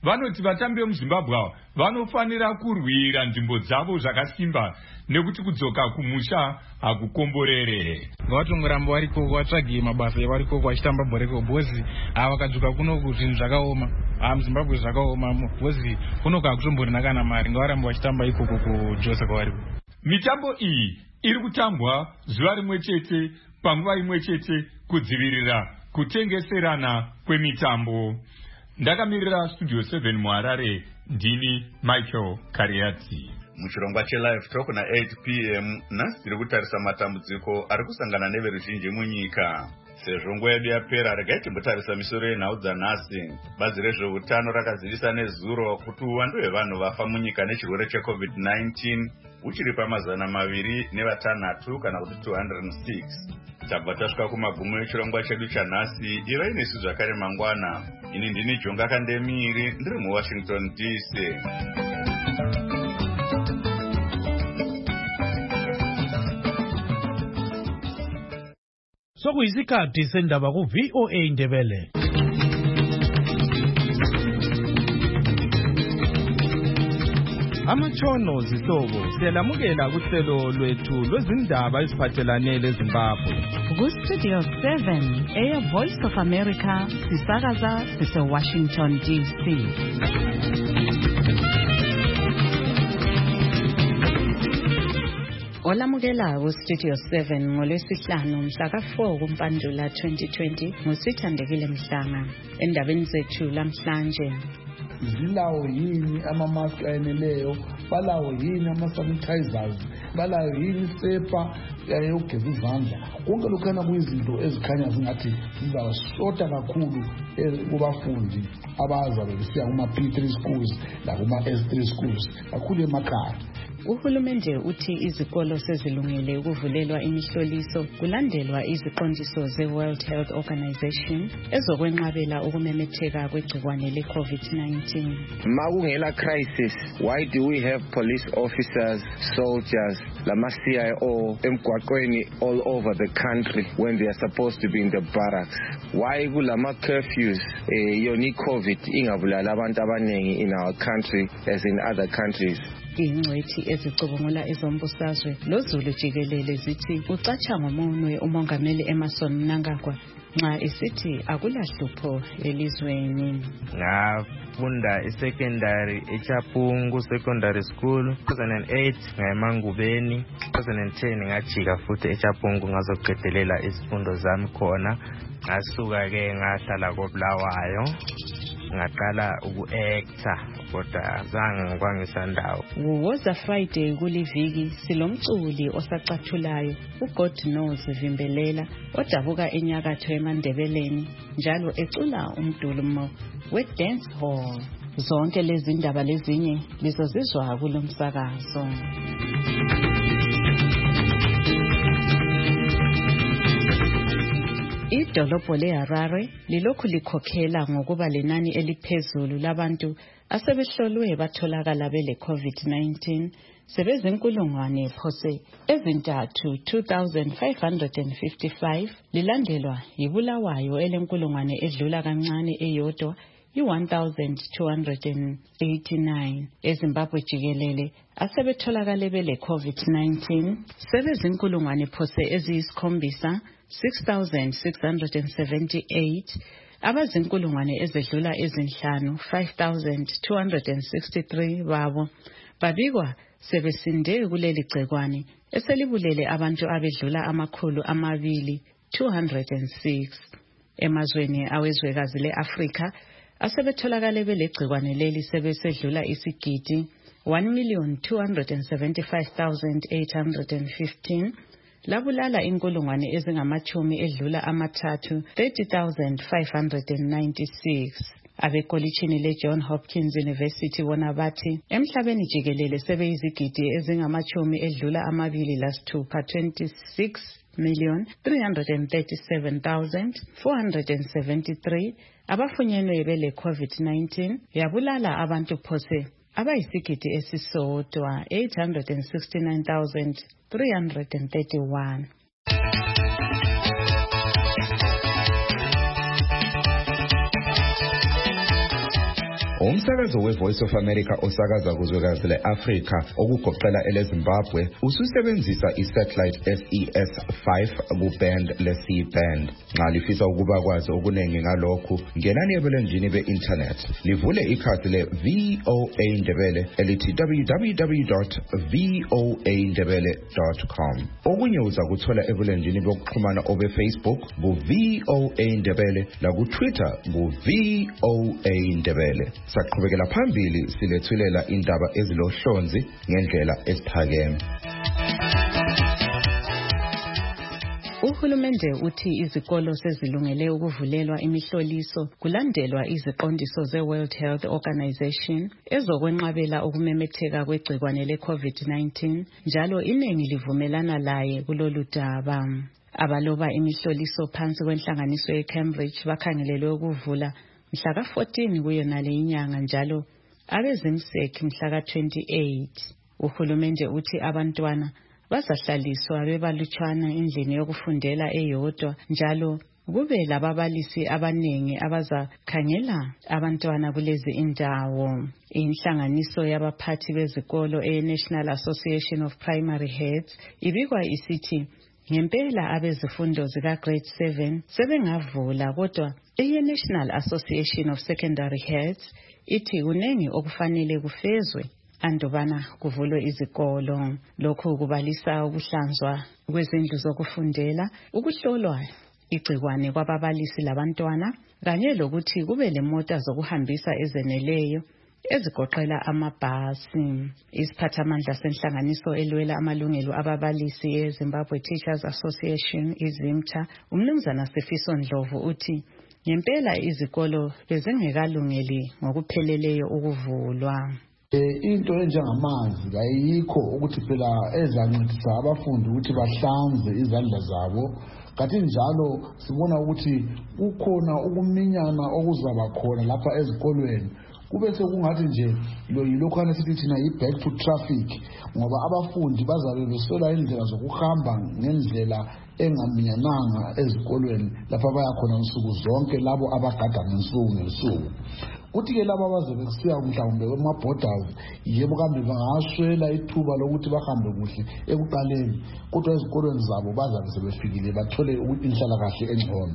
O: vanoti vatambi vemuzimbabwe ava vanofanira kurwira nzvimbo dzavo zvakasimba nekuti kudzoka kumusha hakukomborere.
Q: Vavatongoramba vari koko vatsvage mabasa evari koko vachitamba bhoreko bhozi ava vakadzoka kunoku zvinhu zvakaoma aa muzimbabwe zvakaoma bhozi kunoku hakutomborina kana mari ngavaramba vachitamba ikoko kujosa kwavari.
O: Mitambo iyi iri kutambwa zuva rimwe chete panguva imwe chete kudzivirira kutengeserana kwemitambo. Ndakamirira Studio seven muHarare, ndini Michael Kariati.
A: Muchirongwa cheLive Talk na eight p m nhasi tiri kutarisa matambudziko ari kusangana neveruzhinji munyika. Sezvo nguva yedu yapera regai timbotarisa misoro yenhau dzanhasi. Bazi rezveutano rakazivisa nezuro kuti uwandu hwevanhu vafa munyika nechirwere checovid nineteen uchiri pamazana maviri nevatanhatu kana kuti two hundred six. Tabva tasvika kumagumo echirongwa chedu chanhasi. Ivai nesu zvakare mangwana. Ini ndini Jonga Kandemiri ndiri muWashington D C.
R: Sokuyisikhathi sendaba ku V O A Ndebele. Amatshono zihlobo siyalamukela kuhlelo lwethu lwezindaba eziphathelane leZimbabwe.
B: Ku Studio seven Air Voice of America sisakaza sise Washington D C. Olamukela ku Studio seven ngolwesihlanu mhla ka four kuMpandula twenty twenty ngusithandekile Mhlanga. Endabeni zethu lamhlanje,
S: zilawo yini amamaski ayeneleyo, balawo yini ama-sanitizers, balawo yini sepa yokugeza izandla. Konke lokhana kuyizinto ezikhanya zingathi zizawashota kakhulu kubafundi abazabe besiya kuma-P three schools nakuma-S three schools kakhulu emakhaya.
B: Uhulumende uthi izikolo sezilungele ukuvulelwa imihloliso kulandelwa iziqondiso ze-World Health Organization ezokwenqabela ukumemetheka kwegciwane le-COVID nineteen.
T: Makungela crisis, why do we have police officers, soldiers, lama-C I O emgwaqweni all over the country when they are supposed to be in the barracks? Why kulama curfews eh, yoni COVID ingabulala abantu abanengi in our country as in other countries?
B: Ingcwethi ezicubungula ezombusazwe loZulu jikelele zithi ucatsha ngomunwe umongameli Emerson Mnangagwa nxa esithi akulahlupho elizweni.
U: Ngafunda isecondary eChapungu Secondary School two thousand eight ngaMangubeni, two thousand ten ngajika futhi eChapungu ngazoqedelela izifundo zami khona. Ngasuka ke ngahlala koBulawayo ngaqala uku-acta kodwa zange ngikwangisandawo.
B: Woza Friday kuliviki silomculi osacathulayo uGod Knows Vimbelela odabuka enyakatho eMandebeleni njalo ecula umdumo we-dance hall. Zonke lezi ndaba lezinye lizozizwa kulomsakazo. Idolobho leHarare lilokhu likhokhela ngokuba lenani eliphezulu labantu asebehlolwe batholakala bele COVID nineteen sebezinkulungwane phose ezintathu two thousand five hundred fifty-five lilandelwa yiBulawayo elenkulungwane edlula kancane eyodwa i one thousand two hundred eighty-nine. eZimbabwe jikelele asebetholakale bele COVID nineteen sebezinkulungwane phose eziyisikhombisa six thousand six hundred seventy-eight, abazinkulungwane ezedlula ezinhlanu five thousand two hundred sixty-three babo babikwa sebesinde kuleli gcekwane eselibulele abantu abedlula amakhulu amabili two hundred six. Emazweni awezwekazi leAfrika asebetholakale belegcekwane leli sebesedlula isigidi one million two hundred seventy-five thousand eight hundred fifteen. Labulala inkulungwane ezingamachumi edlula amathathu thirty thousand five hundred ninety-six. Abekolitshini leJohn Hopkins University bona bathi emhlabeni jikelele sebeyizigidi ezingamachumi edlula amabili lasithupha twenty-six million three hundred thirty-seven thousand four hundred seventy-three abafunyenwe bele COVID nineteen yabulala abantu phose abayisigidi esisodwa eight hundred sixty-nine thousand three hundred thirty-one.
V: On
C: Umsakazo we-Voice of America osakaza kuzwekazi le-Afrika okugoqela ele-Zimbabwe ususebenzisa i-satellite S E S five ku-band le-C band. Nxa lifisa ukuba kwazi okuningi ngalokhu, ngenani ebulenjini be-internet. Livule ikhasi le-V O A Ndebele elithi w w w dot v o a ndebele dot com. Okunye uza kuthola ebulenjini bokuxhumana obe-Facebook ku-V O A Ndebele laku-Twitter ku-V O A Ndebele. Saqhubekela phambili silethulela indaba ezilohlonzi ngendlela esiphakeme.
V: Uhulumende uthi izikolo sezilungele ukuvulelwa imihloliso kulandelwa iziqondiso ze-World Health Organization ezokwenqabela ukumemetheka kwegcikwane le-COVID nineteen, njalo iningi livumelana laye kulolu daba. Abaloba imihloliso phansi kwenhlanganiso ye-Cambridge bakhangelelwe ukuvula mhla ka fourteen kuyona le inyanga, njalo abezimsek mhla ka twenty-eight. Uhulumende uthi abantwana bazahlaliswa bebalutshwana endlini yokufundela eyodwa, njalo kube lababalisi abanengi abazakhangela abantwana kulezi indawo. Inhlanganiso yabaphathi bezikolo e-National Association of Primary Heads ibikwa isithi ngempela abezifundo zika grade seven sebengavula, kodwa i-National Association of Secondary Heads ithi kunengi okufanele kufezwe andubana kuvulwe izikolo. Lokhu kubalisa ukuhlanzwa kwezindlu zokufundela, ukuhlolwa igcikwane kwababalisi labantwana, kanye lokuthi kube lemota zokuhambisa ezeneleyo ezigoqela amabhasi. Isiphathamandla senhlanganiso elwela amalungelo ababalisi eZimbabwe Teachers Association izimta, umnumzana Sifiso Ndlovu uthi ngempela izikolo bezingekalungeli ngokupheleleyo ukuvulwa.
S: Into enjengamanzi ayikho ukuthi phela ezancedisa abafundi ukuthi bahlanze izandla zabo. Kanti njalo sibona ukuthi kukhona ukuminyana okuzaba khona lapha ezikolweni. Kube sekungathi nje lo yilokhana sithi thina yi-back to traffic, ngoba abafundi bazabe besola indlela zokuhamba ngendlela engaminyananga ezikolweni lapha bayakhona nsuku zonke labo abagada ngensuku ngensuku. Kuthi-ke laba abazobe kusiya mhlawumbe kwama-borders, yebo kambe bangaswela ithuba lokuthi bahambe kuhle ekuqaleni, kodwa ezikolweni zabo bazabe sebefikile bathole inhlalakahle engcono.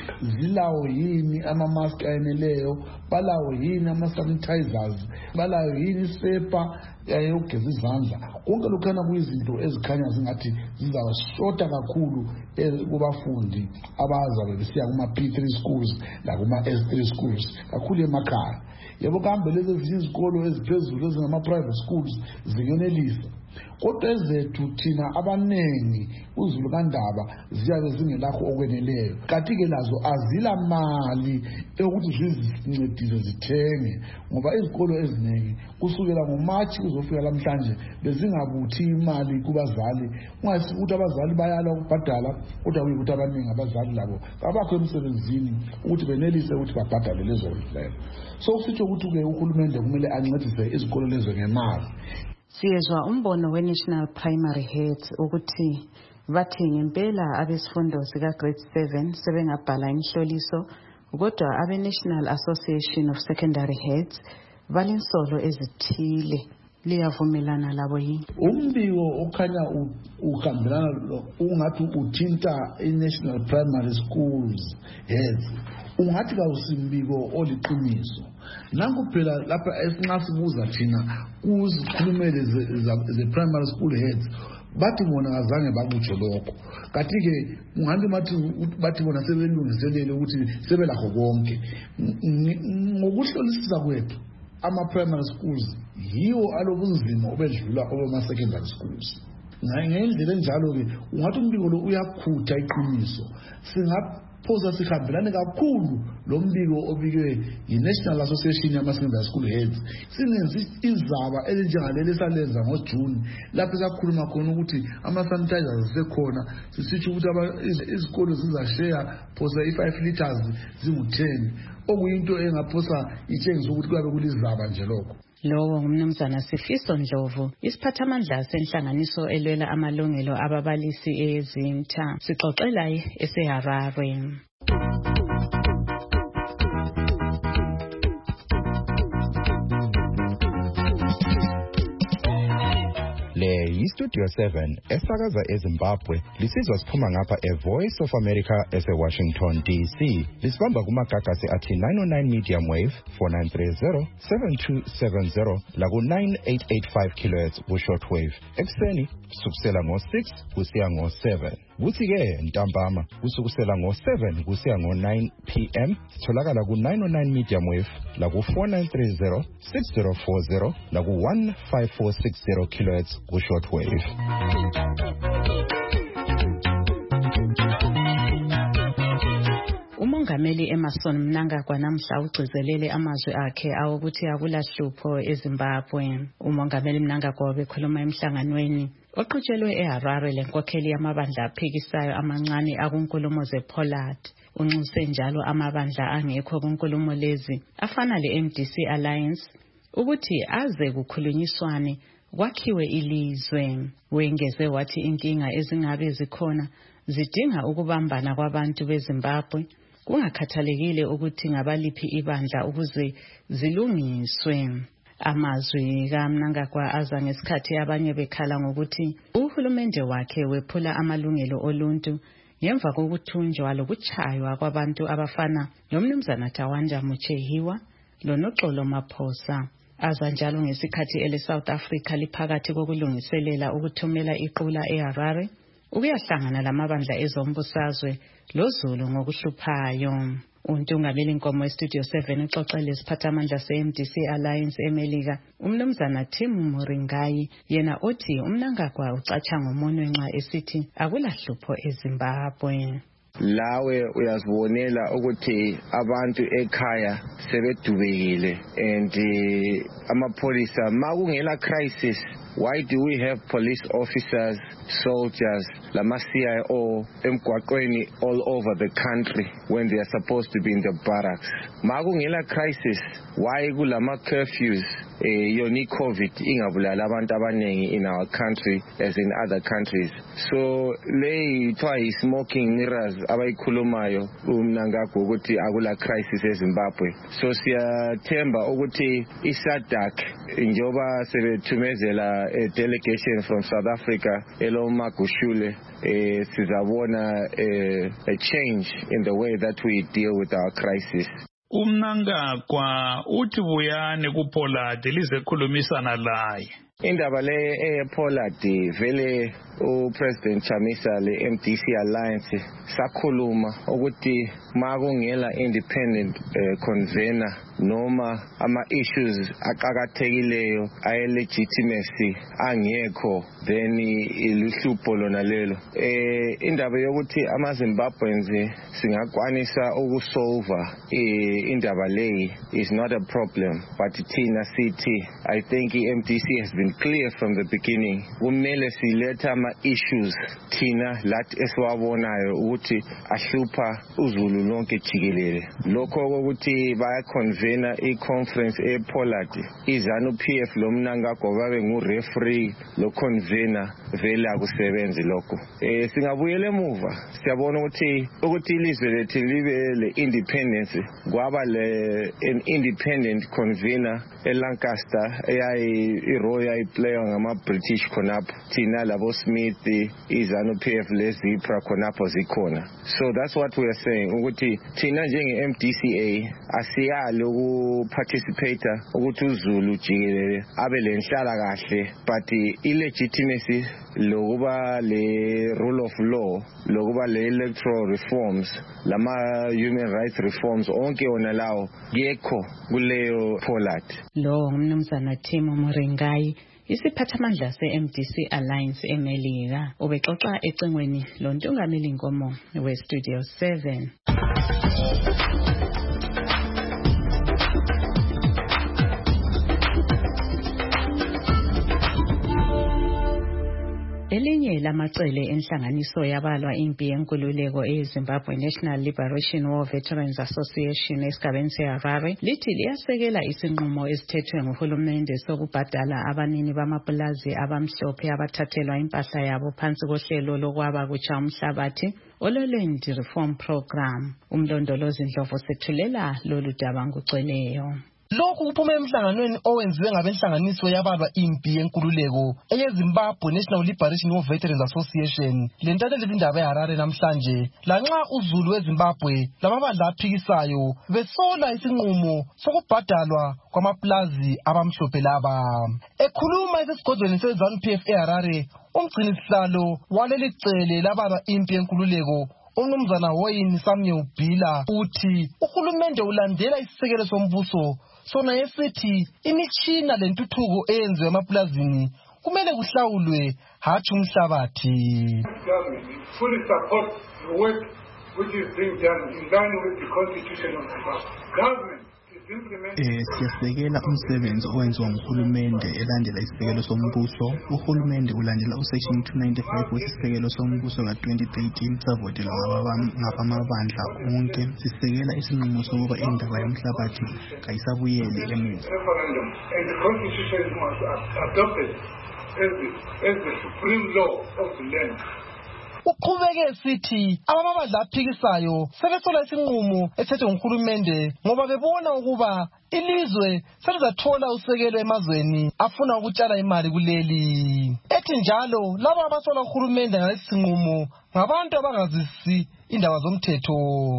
S: Zilawo yini ama-mask ayeneleyo? Balawo yini ama-sanitizers? Balayo yini isepa yokugeza izandla? Konke lokhana kuyizinto ezikhanya zingathi zizashota kakhulu kubafundi abazabe besiya kuma-P three schools lakuma-S three schools, kakhulu emakhaya. Yebo kambe lezi ezinye izikolo eziphezulu ezingama-private schools zingenelisa, kodwa ezethu thina abanengi uZulu kaNdaba ziyabe zingelakho okweneleyo. Kanti-ke lazo azila mali yokuthi zizincedise zithenge, ngoba izikolo eziningi kusukela ngoMarch kuzofika lamhlanje bezingabuthi imali kubazali. Ungasi ukuthi abazali bayala ukubhadala, kodwa kuyikuthi abaningi abazali labo abakho emsebenzini ukuthi benelise ukuthi babhadale lezo ndlela. So sitsho ukuthi-ke uhulumende kumele ancedise izikolo lezo ngemali.
V: Siyezwa umbono we-National Primary Heads ukuthi bathi ngempela abesifundo zika grade seven sebengabhala imihloliso, kodwa abe-National Association of Secondary Heads balensolo ezithile. Liyavumelana labo yini?
S: Umbiko okhanya uhambelana ungathi uthinta i-National Primary Schools Heads, ungathi kawusimbiko oliqiniso. Nanku phela lapha esinxa sibuza thina kuzikhulumele ze-primary school heads, bathi bona azange bakutsho lokho. Kanti-ke ungathi bathi bona sebelungiselele ukuthi sebelakho konke. Ngokuhlolisisa kwethu, ama-primary schools yiwo alobunzima obedlula obama-secondary schools. Ngendlela enjalo-ke ungathi umbiko lo uyakhutha iqiniso. Singaphosa sihambelane kakhulu lo mbiko obikwe yi-National Association yama-Secondary School Heads. Sinenzi izaba elinjengaleli esalenza ngoJune lapho sakhuluma khona ukuthi ama-sanitizers sekhona, sisitsho ukuthi izikolo zizashare phosa i-five liters zingu-ten, okuyinto engaphosa itshengisa ukuthi kuyabe kulizaba nje lokho.
V: Lowo ngumnumzana Sifiso Ndlovu, isiphathamandla senhlanganiso elwela amalungelo ababalisi ezimta. Sixoxela eseHarare.
C: yiStudio seven esakaza eZimbabwe lisizwa siphuma ngapha eVoice of America ese-Washington D C. Lisibamba kumagagasi athi nine oh nine medium wave four nine three zero seven two seven zero laku nine eight eight five kilohertz ku-short wave. Ekuseni sukusela ngo-six kusiya ngo-seven. Kuthi-ke ntambama kusukusela ngo-seven kusiya ngo-nine p m sitholakala ku-nine oh nine medium wave laku four nine three zero six zero four zero laku one five four six zero kilohertz ku-short wave.
V: Umongameli Emmerson Mnangagwa namhla ugcizelele amazwi akhe awokuthi akulahlupho eZimbabwe. Umongameli Mnangagwa ubekhuluma emhlanganweni oqhutshelwe eHarare lenkokheli yamabandla aphikisayo amancane akunkulumo zePollard. Unxuse njalo amabandla angekho kunkulumo lezi afana le-M D C Alliance ukuthi aze kukhulunyiswane kwakhiwe ilizwe. Wengeze wathi inkinga ezingabe zikhona zidinga ukubambana kwabantu beZimbabwe kungakhathalekile ukuthi ngabaliphi ibandla ukuze zilungiswe. Amazwi kaMnangagwa aza ngesikhathi abanye bekhala ngokuthi uhulumende wakhe wephula amalungelo oluntu ngemva kokuthunjwa lokuchaywa kwabantu abafana nomnumzana Tawanda Muchehiwa loNoxolo Maphosa. Aza njalo ngesikhathi ele South Africa liphakathi kokulungiselela ukuthumela iqula eHarare ukuyahlangana lamabandla ezombusazwe loZulu ngokuhluphayo. Untungameli inkomo eStudio seven uxoxele isiphathamandla se-M D C Alliance eMelika umnumzana Tim Muringayi yena othi uMnangagwa ucatsha ngomunwe nxa esithi akulahlupho eZimbabwe.
T: Lawe uyazibonela ukuthi abantu ekhaya sebedubekile and amapolisa makungela crisis. Why do we have police officers, soldiers, lama C I O emgwaqweni all over the country when they are supposed to be in the barracks? Makungela crisis, why kulama curfews? Eh, yoni COVID ingabulala abantu abanengi in our country as in other countries. So le try smoking mirrors abayikhulumayo uMnangagwa ukuthi akula crisis eZimbabwe. So siyathemba ukuthi iSADC njoba sebethumezela a delegation from South Africa Elo Magushule eh sizabona a change in the way that we deal with our crisis.
E: uMnangagwa uthi buyane kuPollard lizekhulumisana laye.
T: Indaba le ePollard vele uPresident Chamisa le-M D C Alliance sakhuluma ukuthi makungela independent uh, convener noma ama-issues aqakathekileyo aye-legitimacy angekho then iluhlupho lona lelo. Eh indaba yokuthi ama-Zimbabweans singakwanisa ukusolva indaba leyi is not a problem, but thina sithi I think i-M D C has been clear from the beginning. Kumele siletha ama-issues thina lathi esiwabonayo ukuthi ahlupha uZulu lonke jikelele. Lokho ukuthi bayaconvena i-conference ePollard iZANU P F lo Mnangagwa babe ngu-referee lo convener vele akusebenzi lokho. Eh singabuyela emuva siyabona ukuthi ukuthi ilizwe lethu libe le independence kwaba le an independent convener eLancaster eyayi iRoyal iplayer ngama-British khonapho thina labo Smith iZANU P F lezipra khonapho zikhona. So that's what we are saying ukuthi thina njenge-M D C A asiyali ukuparticipate ukuthi uZulu jikelele abe lenhlala kahle, but i-legitimacy lokuba le rule of law lokuba le electoral reforms lama human rights reforms onke ona lawo yekho kuleyo Pollard.
V: Lo umnumzana Tim Muringayi isiphathamandla se-M D C Alliance eMelika ubexoxa ecingweni lontungameli inkomo weStudio seven. Elinye lamacele enhlanganiso yabalwa impi yenkululeko eZimbabwe National Liberation War Veterans Association esigabeni seHarare lithi liyasekela isinqumo esithethwe nguhulumende sokubhadala abanini bamapulazi abamhlophe abathathelwa impahla yabo phansi kohlelo lokwaba kutsha umhlabathi olweLand Reform Program. Umlondolozi Ndlovu sethulela lolu daba ngugcweleyo.
F: Lokhu kuphume emhlanganweni owenziwe ngabenhlanganiso yabalwa impi yenkululeko eyeZimbabwe National Liberation War Veterans Association. Le ntatheli izindaba eHarare namhlanje lanxa uZulu weZimbabwe lamabandla aphikisayo besola isinqumo sokubhadalwa kwamaplazi abamhlophe laba. Ekhuluma esesigodlweni seZANU-P F eHarare, umgcinisihlalo waleli cele labalwa impi yenkululeko uMnumzana Wayne Samuel Bila uthi uhulumende ulandela isisekelo sombuso sona esithi imitshina lentuthuko eyenziwe emaplazini kumele kuhlawulwe hatshi umhlabathi.
L: Fully support the work which is being done in line with the constitution of Zimbabwe. Government
G: Eh siyasekela umsebenzi owenziwa nguhulumende elandela isisekelo sombuso. Uhulumende ulandela usection two ninety-five wesisekelo sombuso ka twenty thirteen savotelwa ngabamabandla onke. Sisekela isinqumo sokuba indaba yomhlabathi kayisabuyele emuva.
L: And the constitution was adopted as the, as the supreme law of the land.
F: Uqhubeke sithi abamabandla aphikisayo sebesola isinqumo esethwe nguhulumende ngoba bebona ukuba ilizwe selizathola usekelo emazweni afuna ukutshala imali kuleli. Ethi njalo laba abasola uhulumende ngalesi sinqumo ngabantu abangazisi indaba zomthetho.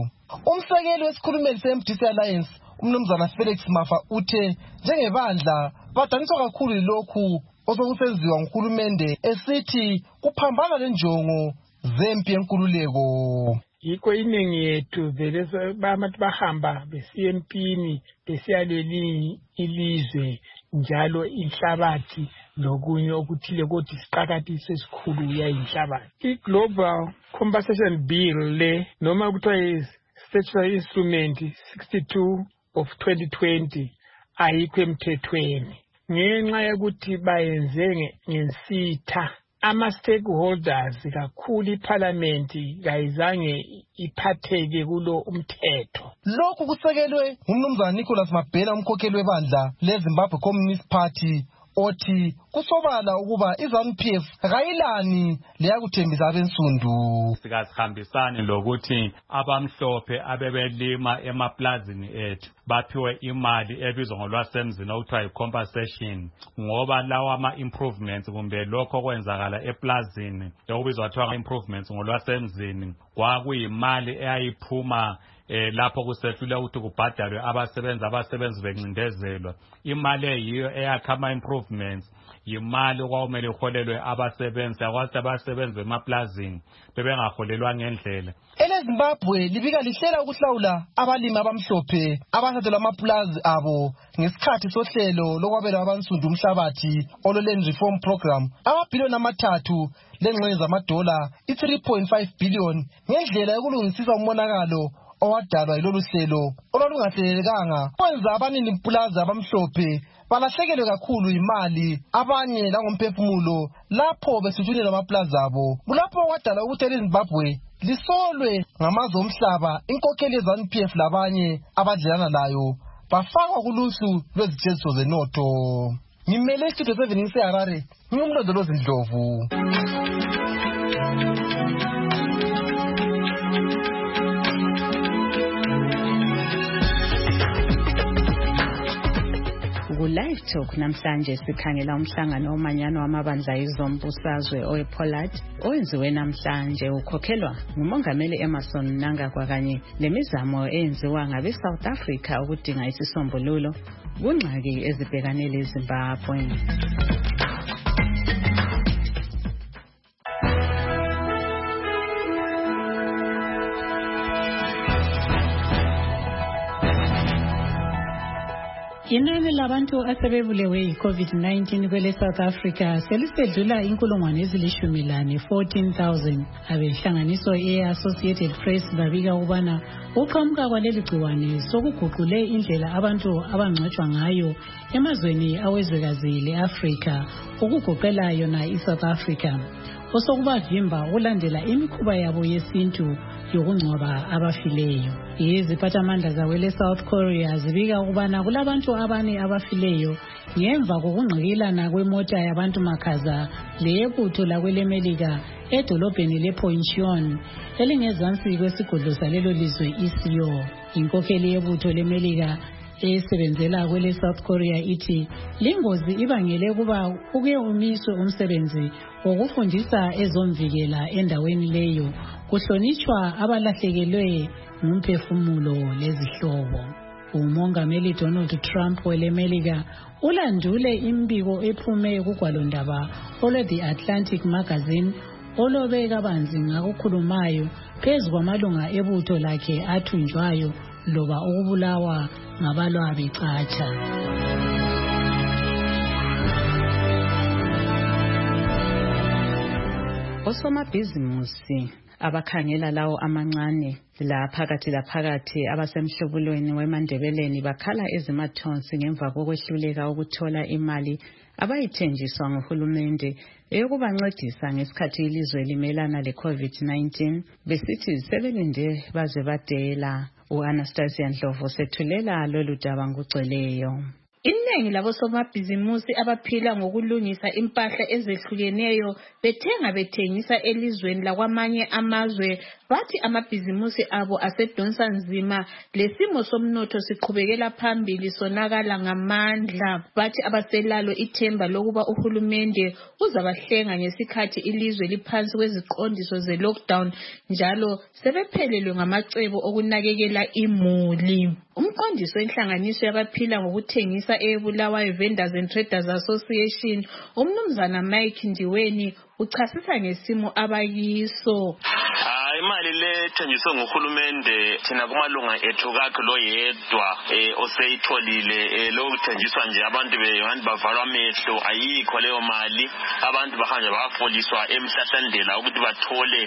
F: Umsekeli wesikhulumeli se-M D C Alliance uMnumzana Felix Mafa uthe njengebandla badaniswa kakhulu lokhu osokusenziwa nguhulumende esithi kuphambana lenjongo zempi yenkululeko.
W: Yikho iningi yethu vele abantu bahamba besiya empini besiyaleli ilizwe njalo inhlabathi lokunye okuthile kodwa isiqakathiso esikhulu yayinhlabathi. I-Global Compensation Bill le noma kuthiwa Statutory Instrument sixty-two of twenty twenty ayikho emthethweni ngenxa yokuthi bayenze ngensitha. Ama-stakeholders kakhulu iParliament kayizange iphatheke kulo umthetho.
F: Lokhu kusekelwe uMnumzana Nicholas Mabhena umkhokheli webandla leZimbabwe Communist Party othi kusobala ukuba iZANU-P F kayilani leyakuthembisa abensundu.
X: Sikasihambisani lokuthi abamhlophe abebelima emaplazini ethu baphiwe imali ebizwa ngolwasemzini okuthiwa yi-compensation ngoba lawa ama-improvements kumbe lokho kwenzakala eplazini okubizwa kuthiwa improvements ngolwasemzini kwakuyimali eyayiphuma Eh lapho kusehlule ukuthi kubhadalwe abasebenzi abasebenzi bencindezelwa. Imali eyiyo eyakha ama improvements yimali okwamele iholelwe abasebenzi akwathi abasebenzi bemaplazini bebengaholelwa ngendlela.
F: EleZimbabwe libika lihlela ukuhlawula abalimi abamhlophe abathathelwa amaplazi abo ngesikhathi sohlelo lokwabela abansundu umhlabathi ololand reform program amabhiliyoni amathathu lengxenye zamadola i-three point five billion ngendlela yokulungisisa umonakalo owadalwa yilolu hlelo olwalungahlelekanga kwenza abanini mpulazi abamhlophe balahlekelwe kakhulu imali abanye langomphefumulo lapho besithunyelwa amaplazi abo. Kulapho kwadala ukuthi iZimbabwe lisolwe ngamazwe omhlaba inkokheli yeZANU-P F labanye abadlelana layo bafakwa kuluhlu lwezijeziso zenotho. Ngimele istudio seven ngiseHarare ngingumlondolozi Ndlovu.
V: Ku-Live Talk namhlanje sikhangela umhlangano womanyano wamabandla ezombusazwe owePollard owenziwe namhlanje ukhokhelwa ngumongameli Emmerson Mnangagwa kanye lemizamo eyenziwa ngabe-South Africa ukudinga isisombululo kungxaki ezibhekane leZimbabwe.
Y: Inani labantu asebebulewe yi-COVID nineteen kwele South Africa selisedlula inkulungwane ezilishumi lane fourteen thousand. Abehlanganiso e-Associated Press babika ukubana uqhamuka kwaleli gciwane sokuguqule indlela abantu abangcwatshwa ngayo emazweni awezwekazi le-Afrika ukugoqela yona i-South Africa. Osokubavimba ukulandela imikhuba yabo yesintu yokungcwaba abafileyo. Iziphathamandla zawele South Korea zibika ukubana kulabantu abane abafileyo ngemva kokungqikilana kwemota yabantu makhaza leyebutho lakwelemelika edolobheni lePonchon elingezansi kwesigodlo salelo lizwe iSio. Inkokheli yebutho lemelika esebenzela kwele South Korea ithi lingozi ibangele kuba uke umiswe umsebenzi wokufundisa ezomvikela endaweni leyo kuhlonitshwa abalahlekelwe ngumphefumulo lezihlobo. Umongameli Donald Trump welemelika ulandule imbiko ephume kugwalondaba olwe The Atlantic Magazine olobeka banzi ngakukhulumayo phezu kwamalunga ebutho lakhe athunjwayo loba ukubulawa ngabalwa becatsha. Osomabhizimusi abakhangela lawo amancane la phakathi la phakathi abasemhlubulweni weMandebeleni bakhala ezimathonsi ngemva kokwehluleka ukuthola imali abayithenjiswa nguhulumende eyokubancedisa ngesikhathi ilizwe limelana le-COVID nineteen besithi sebelinde baze badela. U-Anastasia Ndlovu sethulela lolu daba ngugcweleyo.
D: Iningi labosomabhizimusi abaphila ngokulungisa impahla ezehlukeneyo bethenga bethengisa elizweni lakwamanye amazwe bathi amabhizimusi abo asedonsa nzima lesimo somnotho siqhubekela phambili sonakala ngamandla. Bathi abaselalo ithemba lokuba uhulumende uzabahlenga ngesikhathi ilizwe liphansi kweziqondiso ze-lockdown njalo sebephelelwe ngamacebo okunakekela imuli. Umqondiso wenhlanganiso yabaphila ngokuthengisa eBulawayo Vendors and Traders Association umnumzana Mike Ndiweni uchasisa ngesimo abayiso.
H: Imali le thenjiswe nguhulumende thina kumalunga ethu kakhe lo yedwa oseyitholile lo kuthenjiswa nje abantu behantu bavalwa amehlo ayikho leyo mali abantu bahanje bafoliswa emhlahlandlela ukuthi bathole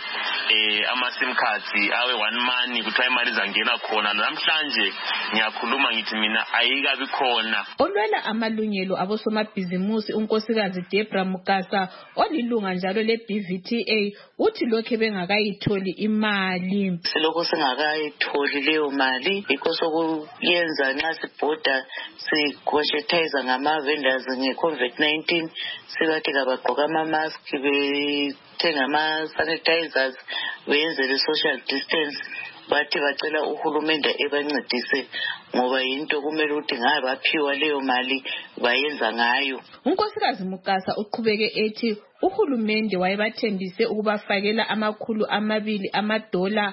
H: ama sim cards awe one money kuthiwa imali zangena khona namhlanje ngiyakhuluma ngithi mina ayikabi khona.
D: Olwela amalungelo abosomabhizimusi unkosikazi Debra Mukasa olilunga njalo le B V T A uthi lokho bengakayitholi imali.
I: Silokho singakayitholi leyo mali because okuyenza nxa sibhoda sikweshetize ngama vendors nge-COVID nineteen sibathi kabagqoka ama mask bethenga ama sanitizers benze le social distance bathi bacela uhulumende ebancedise ngoba into kumele ukuthi ngabe baphiwa leyo mali bayenza ngayo.
D: Unkosikazi Mukasa uqhubeke ethi uhulumende wayebathembise ukubafakela amakhulu amabili amadola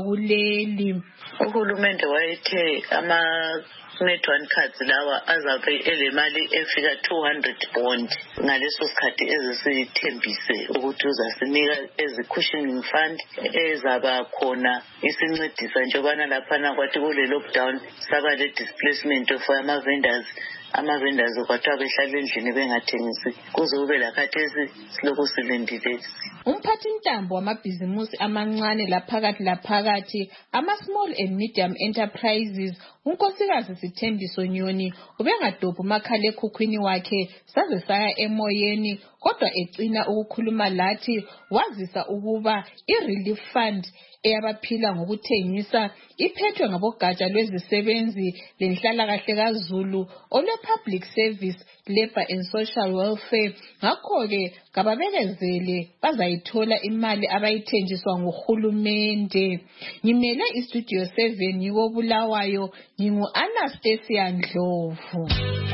D: akuleli.
I: Uhulumende wayethe ama network cards lawa azabe elemali efika two hundred bond ngaleso sikhathi ezisithembise ukuthi uzasinika ezi-cushioning fund ezaba khona isincedisa njobana laphana kwathi kule lockdown saba le displacement of ama vendors ama vendors kwathiwa behlala endlini bengathengisi kuze kube lakhathesi silokhu silindile.
D: Umphathi ntambo wamabhizimusi amancane laphakathi laphakathi ama small and medium enterprises unkosikazi Sithembiso Nyoni ubengadobha umakhala ekhukhwini wakhe saze saya emoyeni kodwa ecina ukukhuluma lathi wazisa ukuba i-relief fund eyabaphila ngokuthengisa iphethwe ngabogatsha lwezisebenzi lenhlalakahle kaZulu olwe public service labor and social welfare ngakho-ke kababekezele bazayithola imali abayithenjiswa nguhulumende. Ngimele istudio seven ngikobulawayo ngingu-Anastasia Ndlovu.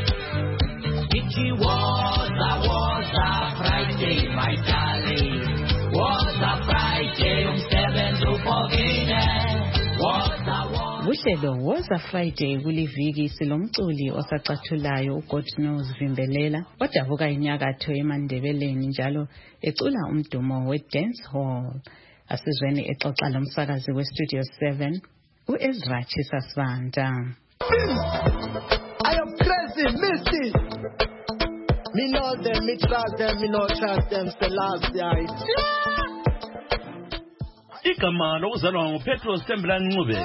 J: It was a was a Friday, my darling. Was a Friday, umsebenzi uphokile. Was a was.
V: Uhlelo was a Friday kuliviki silomculi osacathulayo uGod Knows Vimbelela odabuka inyakatho eMandebeleni njalo ecula umdumo we-dance hall. Asizweni exoxa lomsakazi we-Studio seven uEzra Chisasibanda.
M: I am crazy, Misty. Me know them, me trust them, me no trust them, Selassie.
Z: Igama lokuzalwa nguPetro Sembla Ncube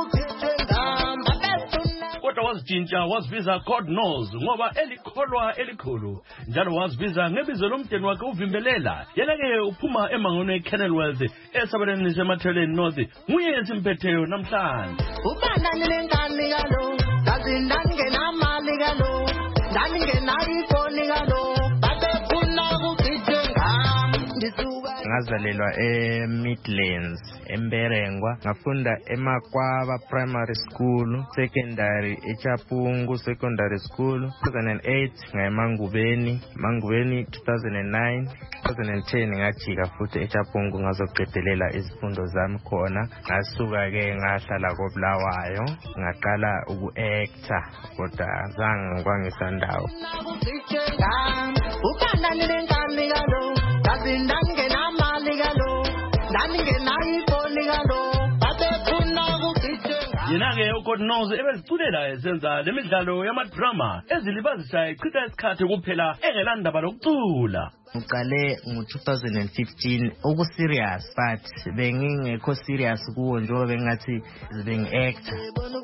Z: kodwa wazijintsha wazibiza God Knows ngoba elikholwa elikhulu njalo wazibiza ngebizo lomdeni wakhe uvimbelela yena-ke uphuma emangweni eKennelworth esabaleni sematheleni North nguye esimpetheyo namhlanje.
M: Ubandani lengane kalo ngazindangena mali kalo ndangena ifoni kalo babefuna ukugidinga.
U: ngazalelwa eMidlands eMberengwa, ngafunda eMakwaba Primary School, secondary eChapungu Secondary School. two thousand eight ngayemangubeni, Mangubeni two thousand nine, two thousand ten ngajika futhi eChapungu ngazoqedelela izifundo zami khona. Ngasuka ke ngahlala koBulawayo, ngaqala uku-actor kodwa zange kwangisandawo.
M: Ukanda nilengami galo, kazindange namali galo, dange nayipoli galo, batefuna ukugijinga.
Z: Yena-ke uGod Knows ebeziculela esenza lemidlalo yamadrama ezilibazisa echitha isikhathi kuphela engelandaba lokucula.
U: Uqale ngo-two thousand fifteen uku-serious but bengingekho serious kuwo njengoba bengathi bengi-actor.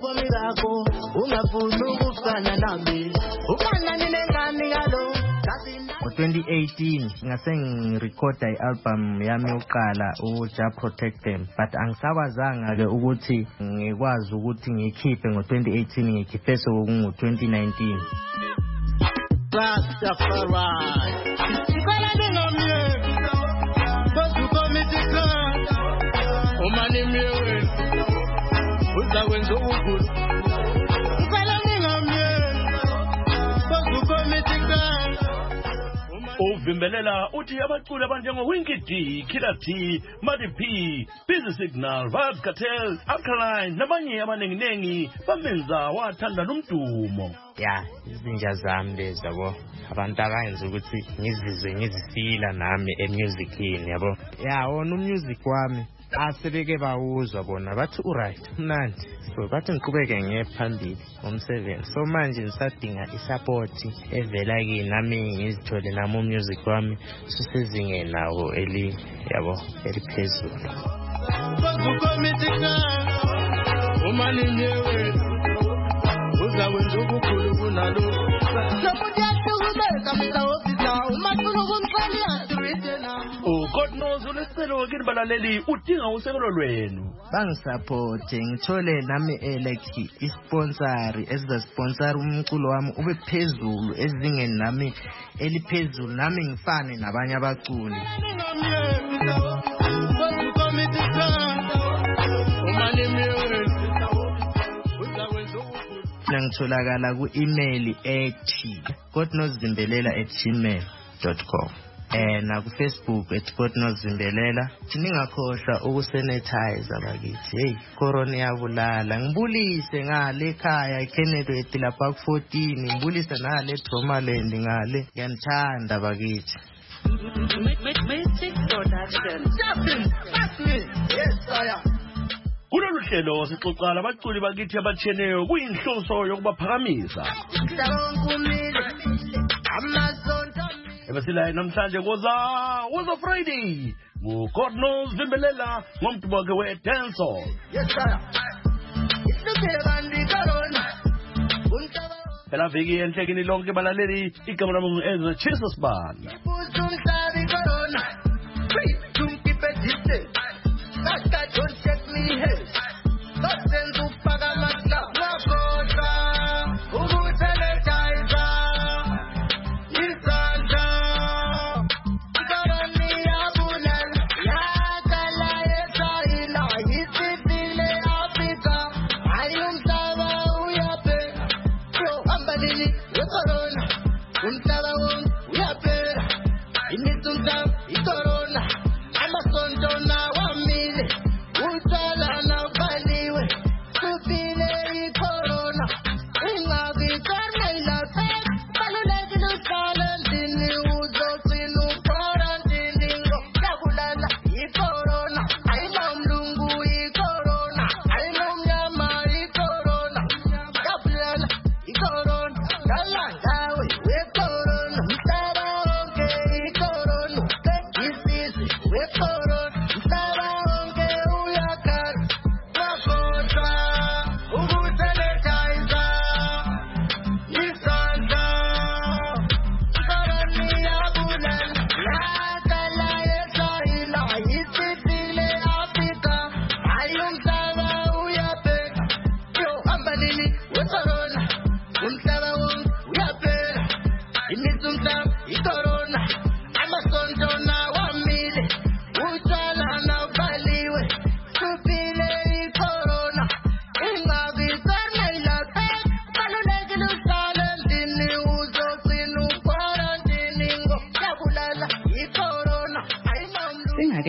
U: Ngo-twenty eighteen ngase ngirekhoda i-album yami yokuqala uJah Protect Them, but angisakwazanga-ke ukuthi ngikwazi ukuthi ngikhiphe ngo-twenty eighteen ngikhiphe ngo-twenty nineteen.
Z: Uvimbelela uthi abaculi abanjengo Winky D, Killer T, Muddy P, Busy Signal, Vibes Cartel, Alkaline nabanye abanenginengi bamenza wathanda nomdumo.
U: Ya, izinja zami lezi yabo. Abantu abayenza ukuthi ngizizwe ngizifila nami emusicini yabo. Ya, wona umusic wami asebeke bawuzwa bona bathi uright mnandi, so bathi ngiqhubeke ngiye phambili umsebenzi. So manje ngisadinga isupport evela kini nami ngizithole nami umusic wami susezingeni nawo eli yabo eliphezulu. Umani nyewe uzawenza ukukhulu kunalo.
Z: uGod Knows unesicelo kini balaleli udinga usekelo lwenu.
U: Bangisupport ngithole nami like isponsor ezizasponsor umculo wami ube phezulu ezingeni nami eliphezulu nami ngifane nabanye abaculi. Ngitholakala ku-email ethi godknowszimbelela at gmail dot com eh na ku Facebook at godknowszimbelela. Ningakhohlwa ukusanitize bakithi. Hey, corona yabulala. Ngibulise ngale ekhaya eKennedy lapha ku fourteen, ngibulise nale eTromaland ngale. Ngiyanthanda bakithi.
M: Magic Production. Yes, sir.
Z: Kulolu hlelo sixoxa labaculi bakithi abatsheneyo kuyinhloso yokubaphakamisa. Ebesila namhlanje koza woza Friday uGod Knows Vimbelela ngomdumo wakhe we-dancehall. Yes sir. Phela viki enhlekini lonke balaleli igama lami ngu-Ezra Jesus Bani.
M: Umhlaba wonke uyapera.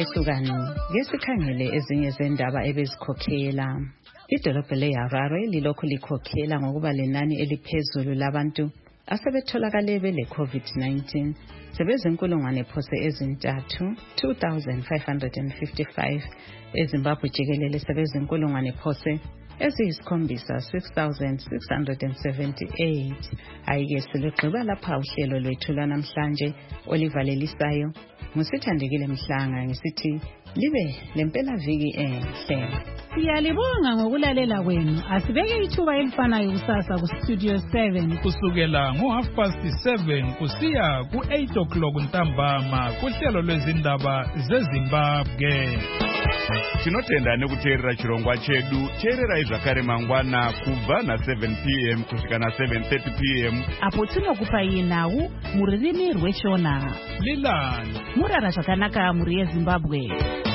V: ehlukani ngesikhangele ezinye zendaba ebezikhokhela. Idolobha leHarare lilokhu likhokhela ngokuba lenani eliphezulu labantu asebetholakale bele COVID nineteen sebezinkulungwane phose ezintathu two thousand five hundred fifty-five, eZimbabwe jikelele sebezinkulungwane phose eziyisikhombisa six thousand six hundred seventy-eight. Ayike siligqiba lapha uhlelo lwethu lwanamhlanje olivalelisayo ngusithandekile Mhlanga ngisithi libe lempela viki enhle.
Y: Siyalibonga ngokulalela kwenu. Asibeke ithuba elifanayo kusasa ku Studio seven
R: kusukela ngo half past seven kusiya ku eight o'clock ntambama kuhlelo lwezindaba zeZimbabwe.
A: Tinotenda nekuteerera chirongwa chedu. Teererai zvakare mangwana kubva na seven p m kusvika na seven thirty p m
B: apo tinokupai nhau mururimi rweshona.
R: Lilani
B: murara zvakanaka muri yeZimbabwe.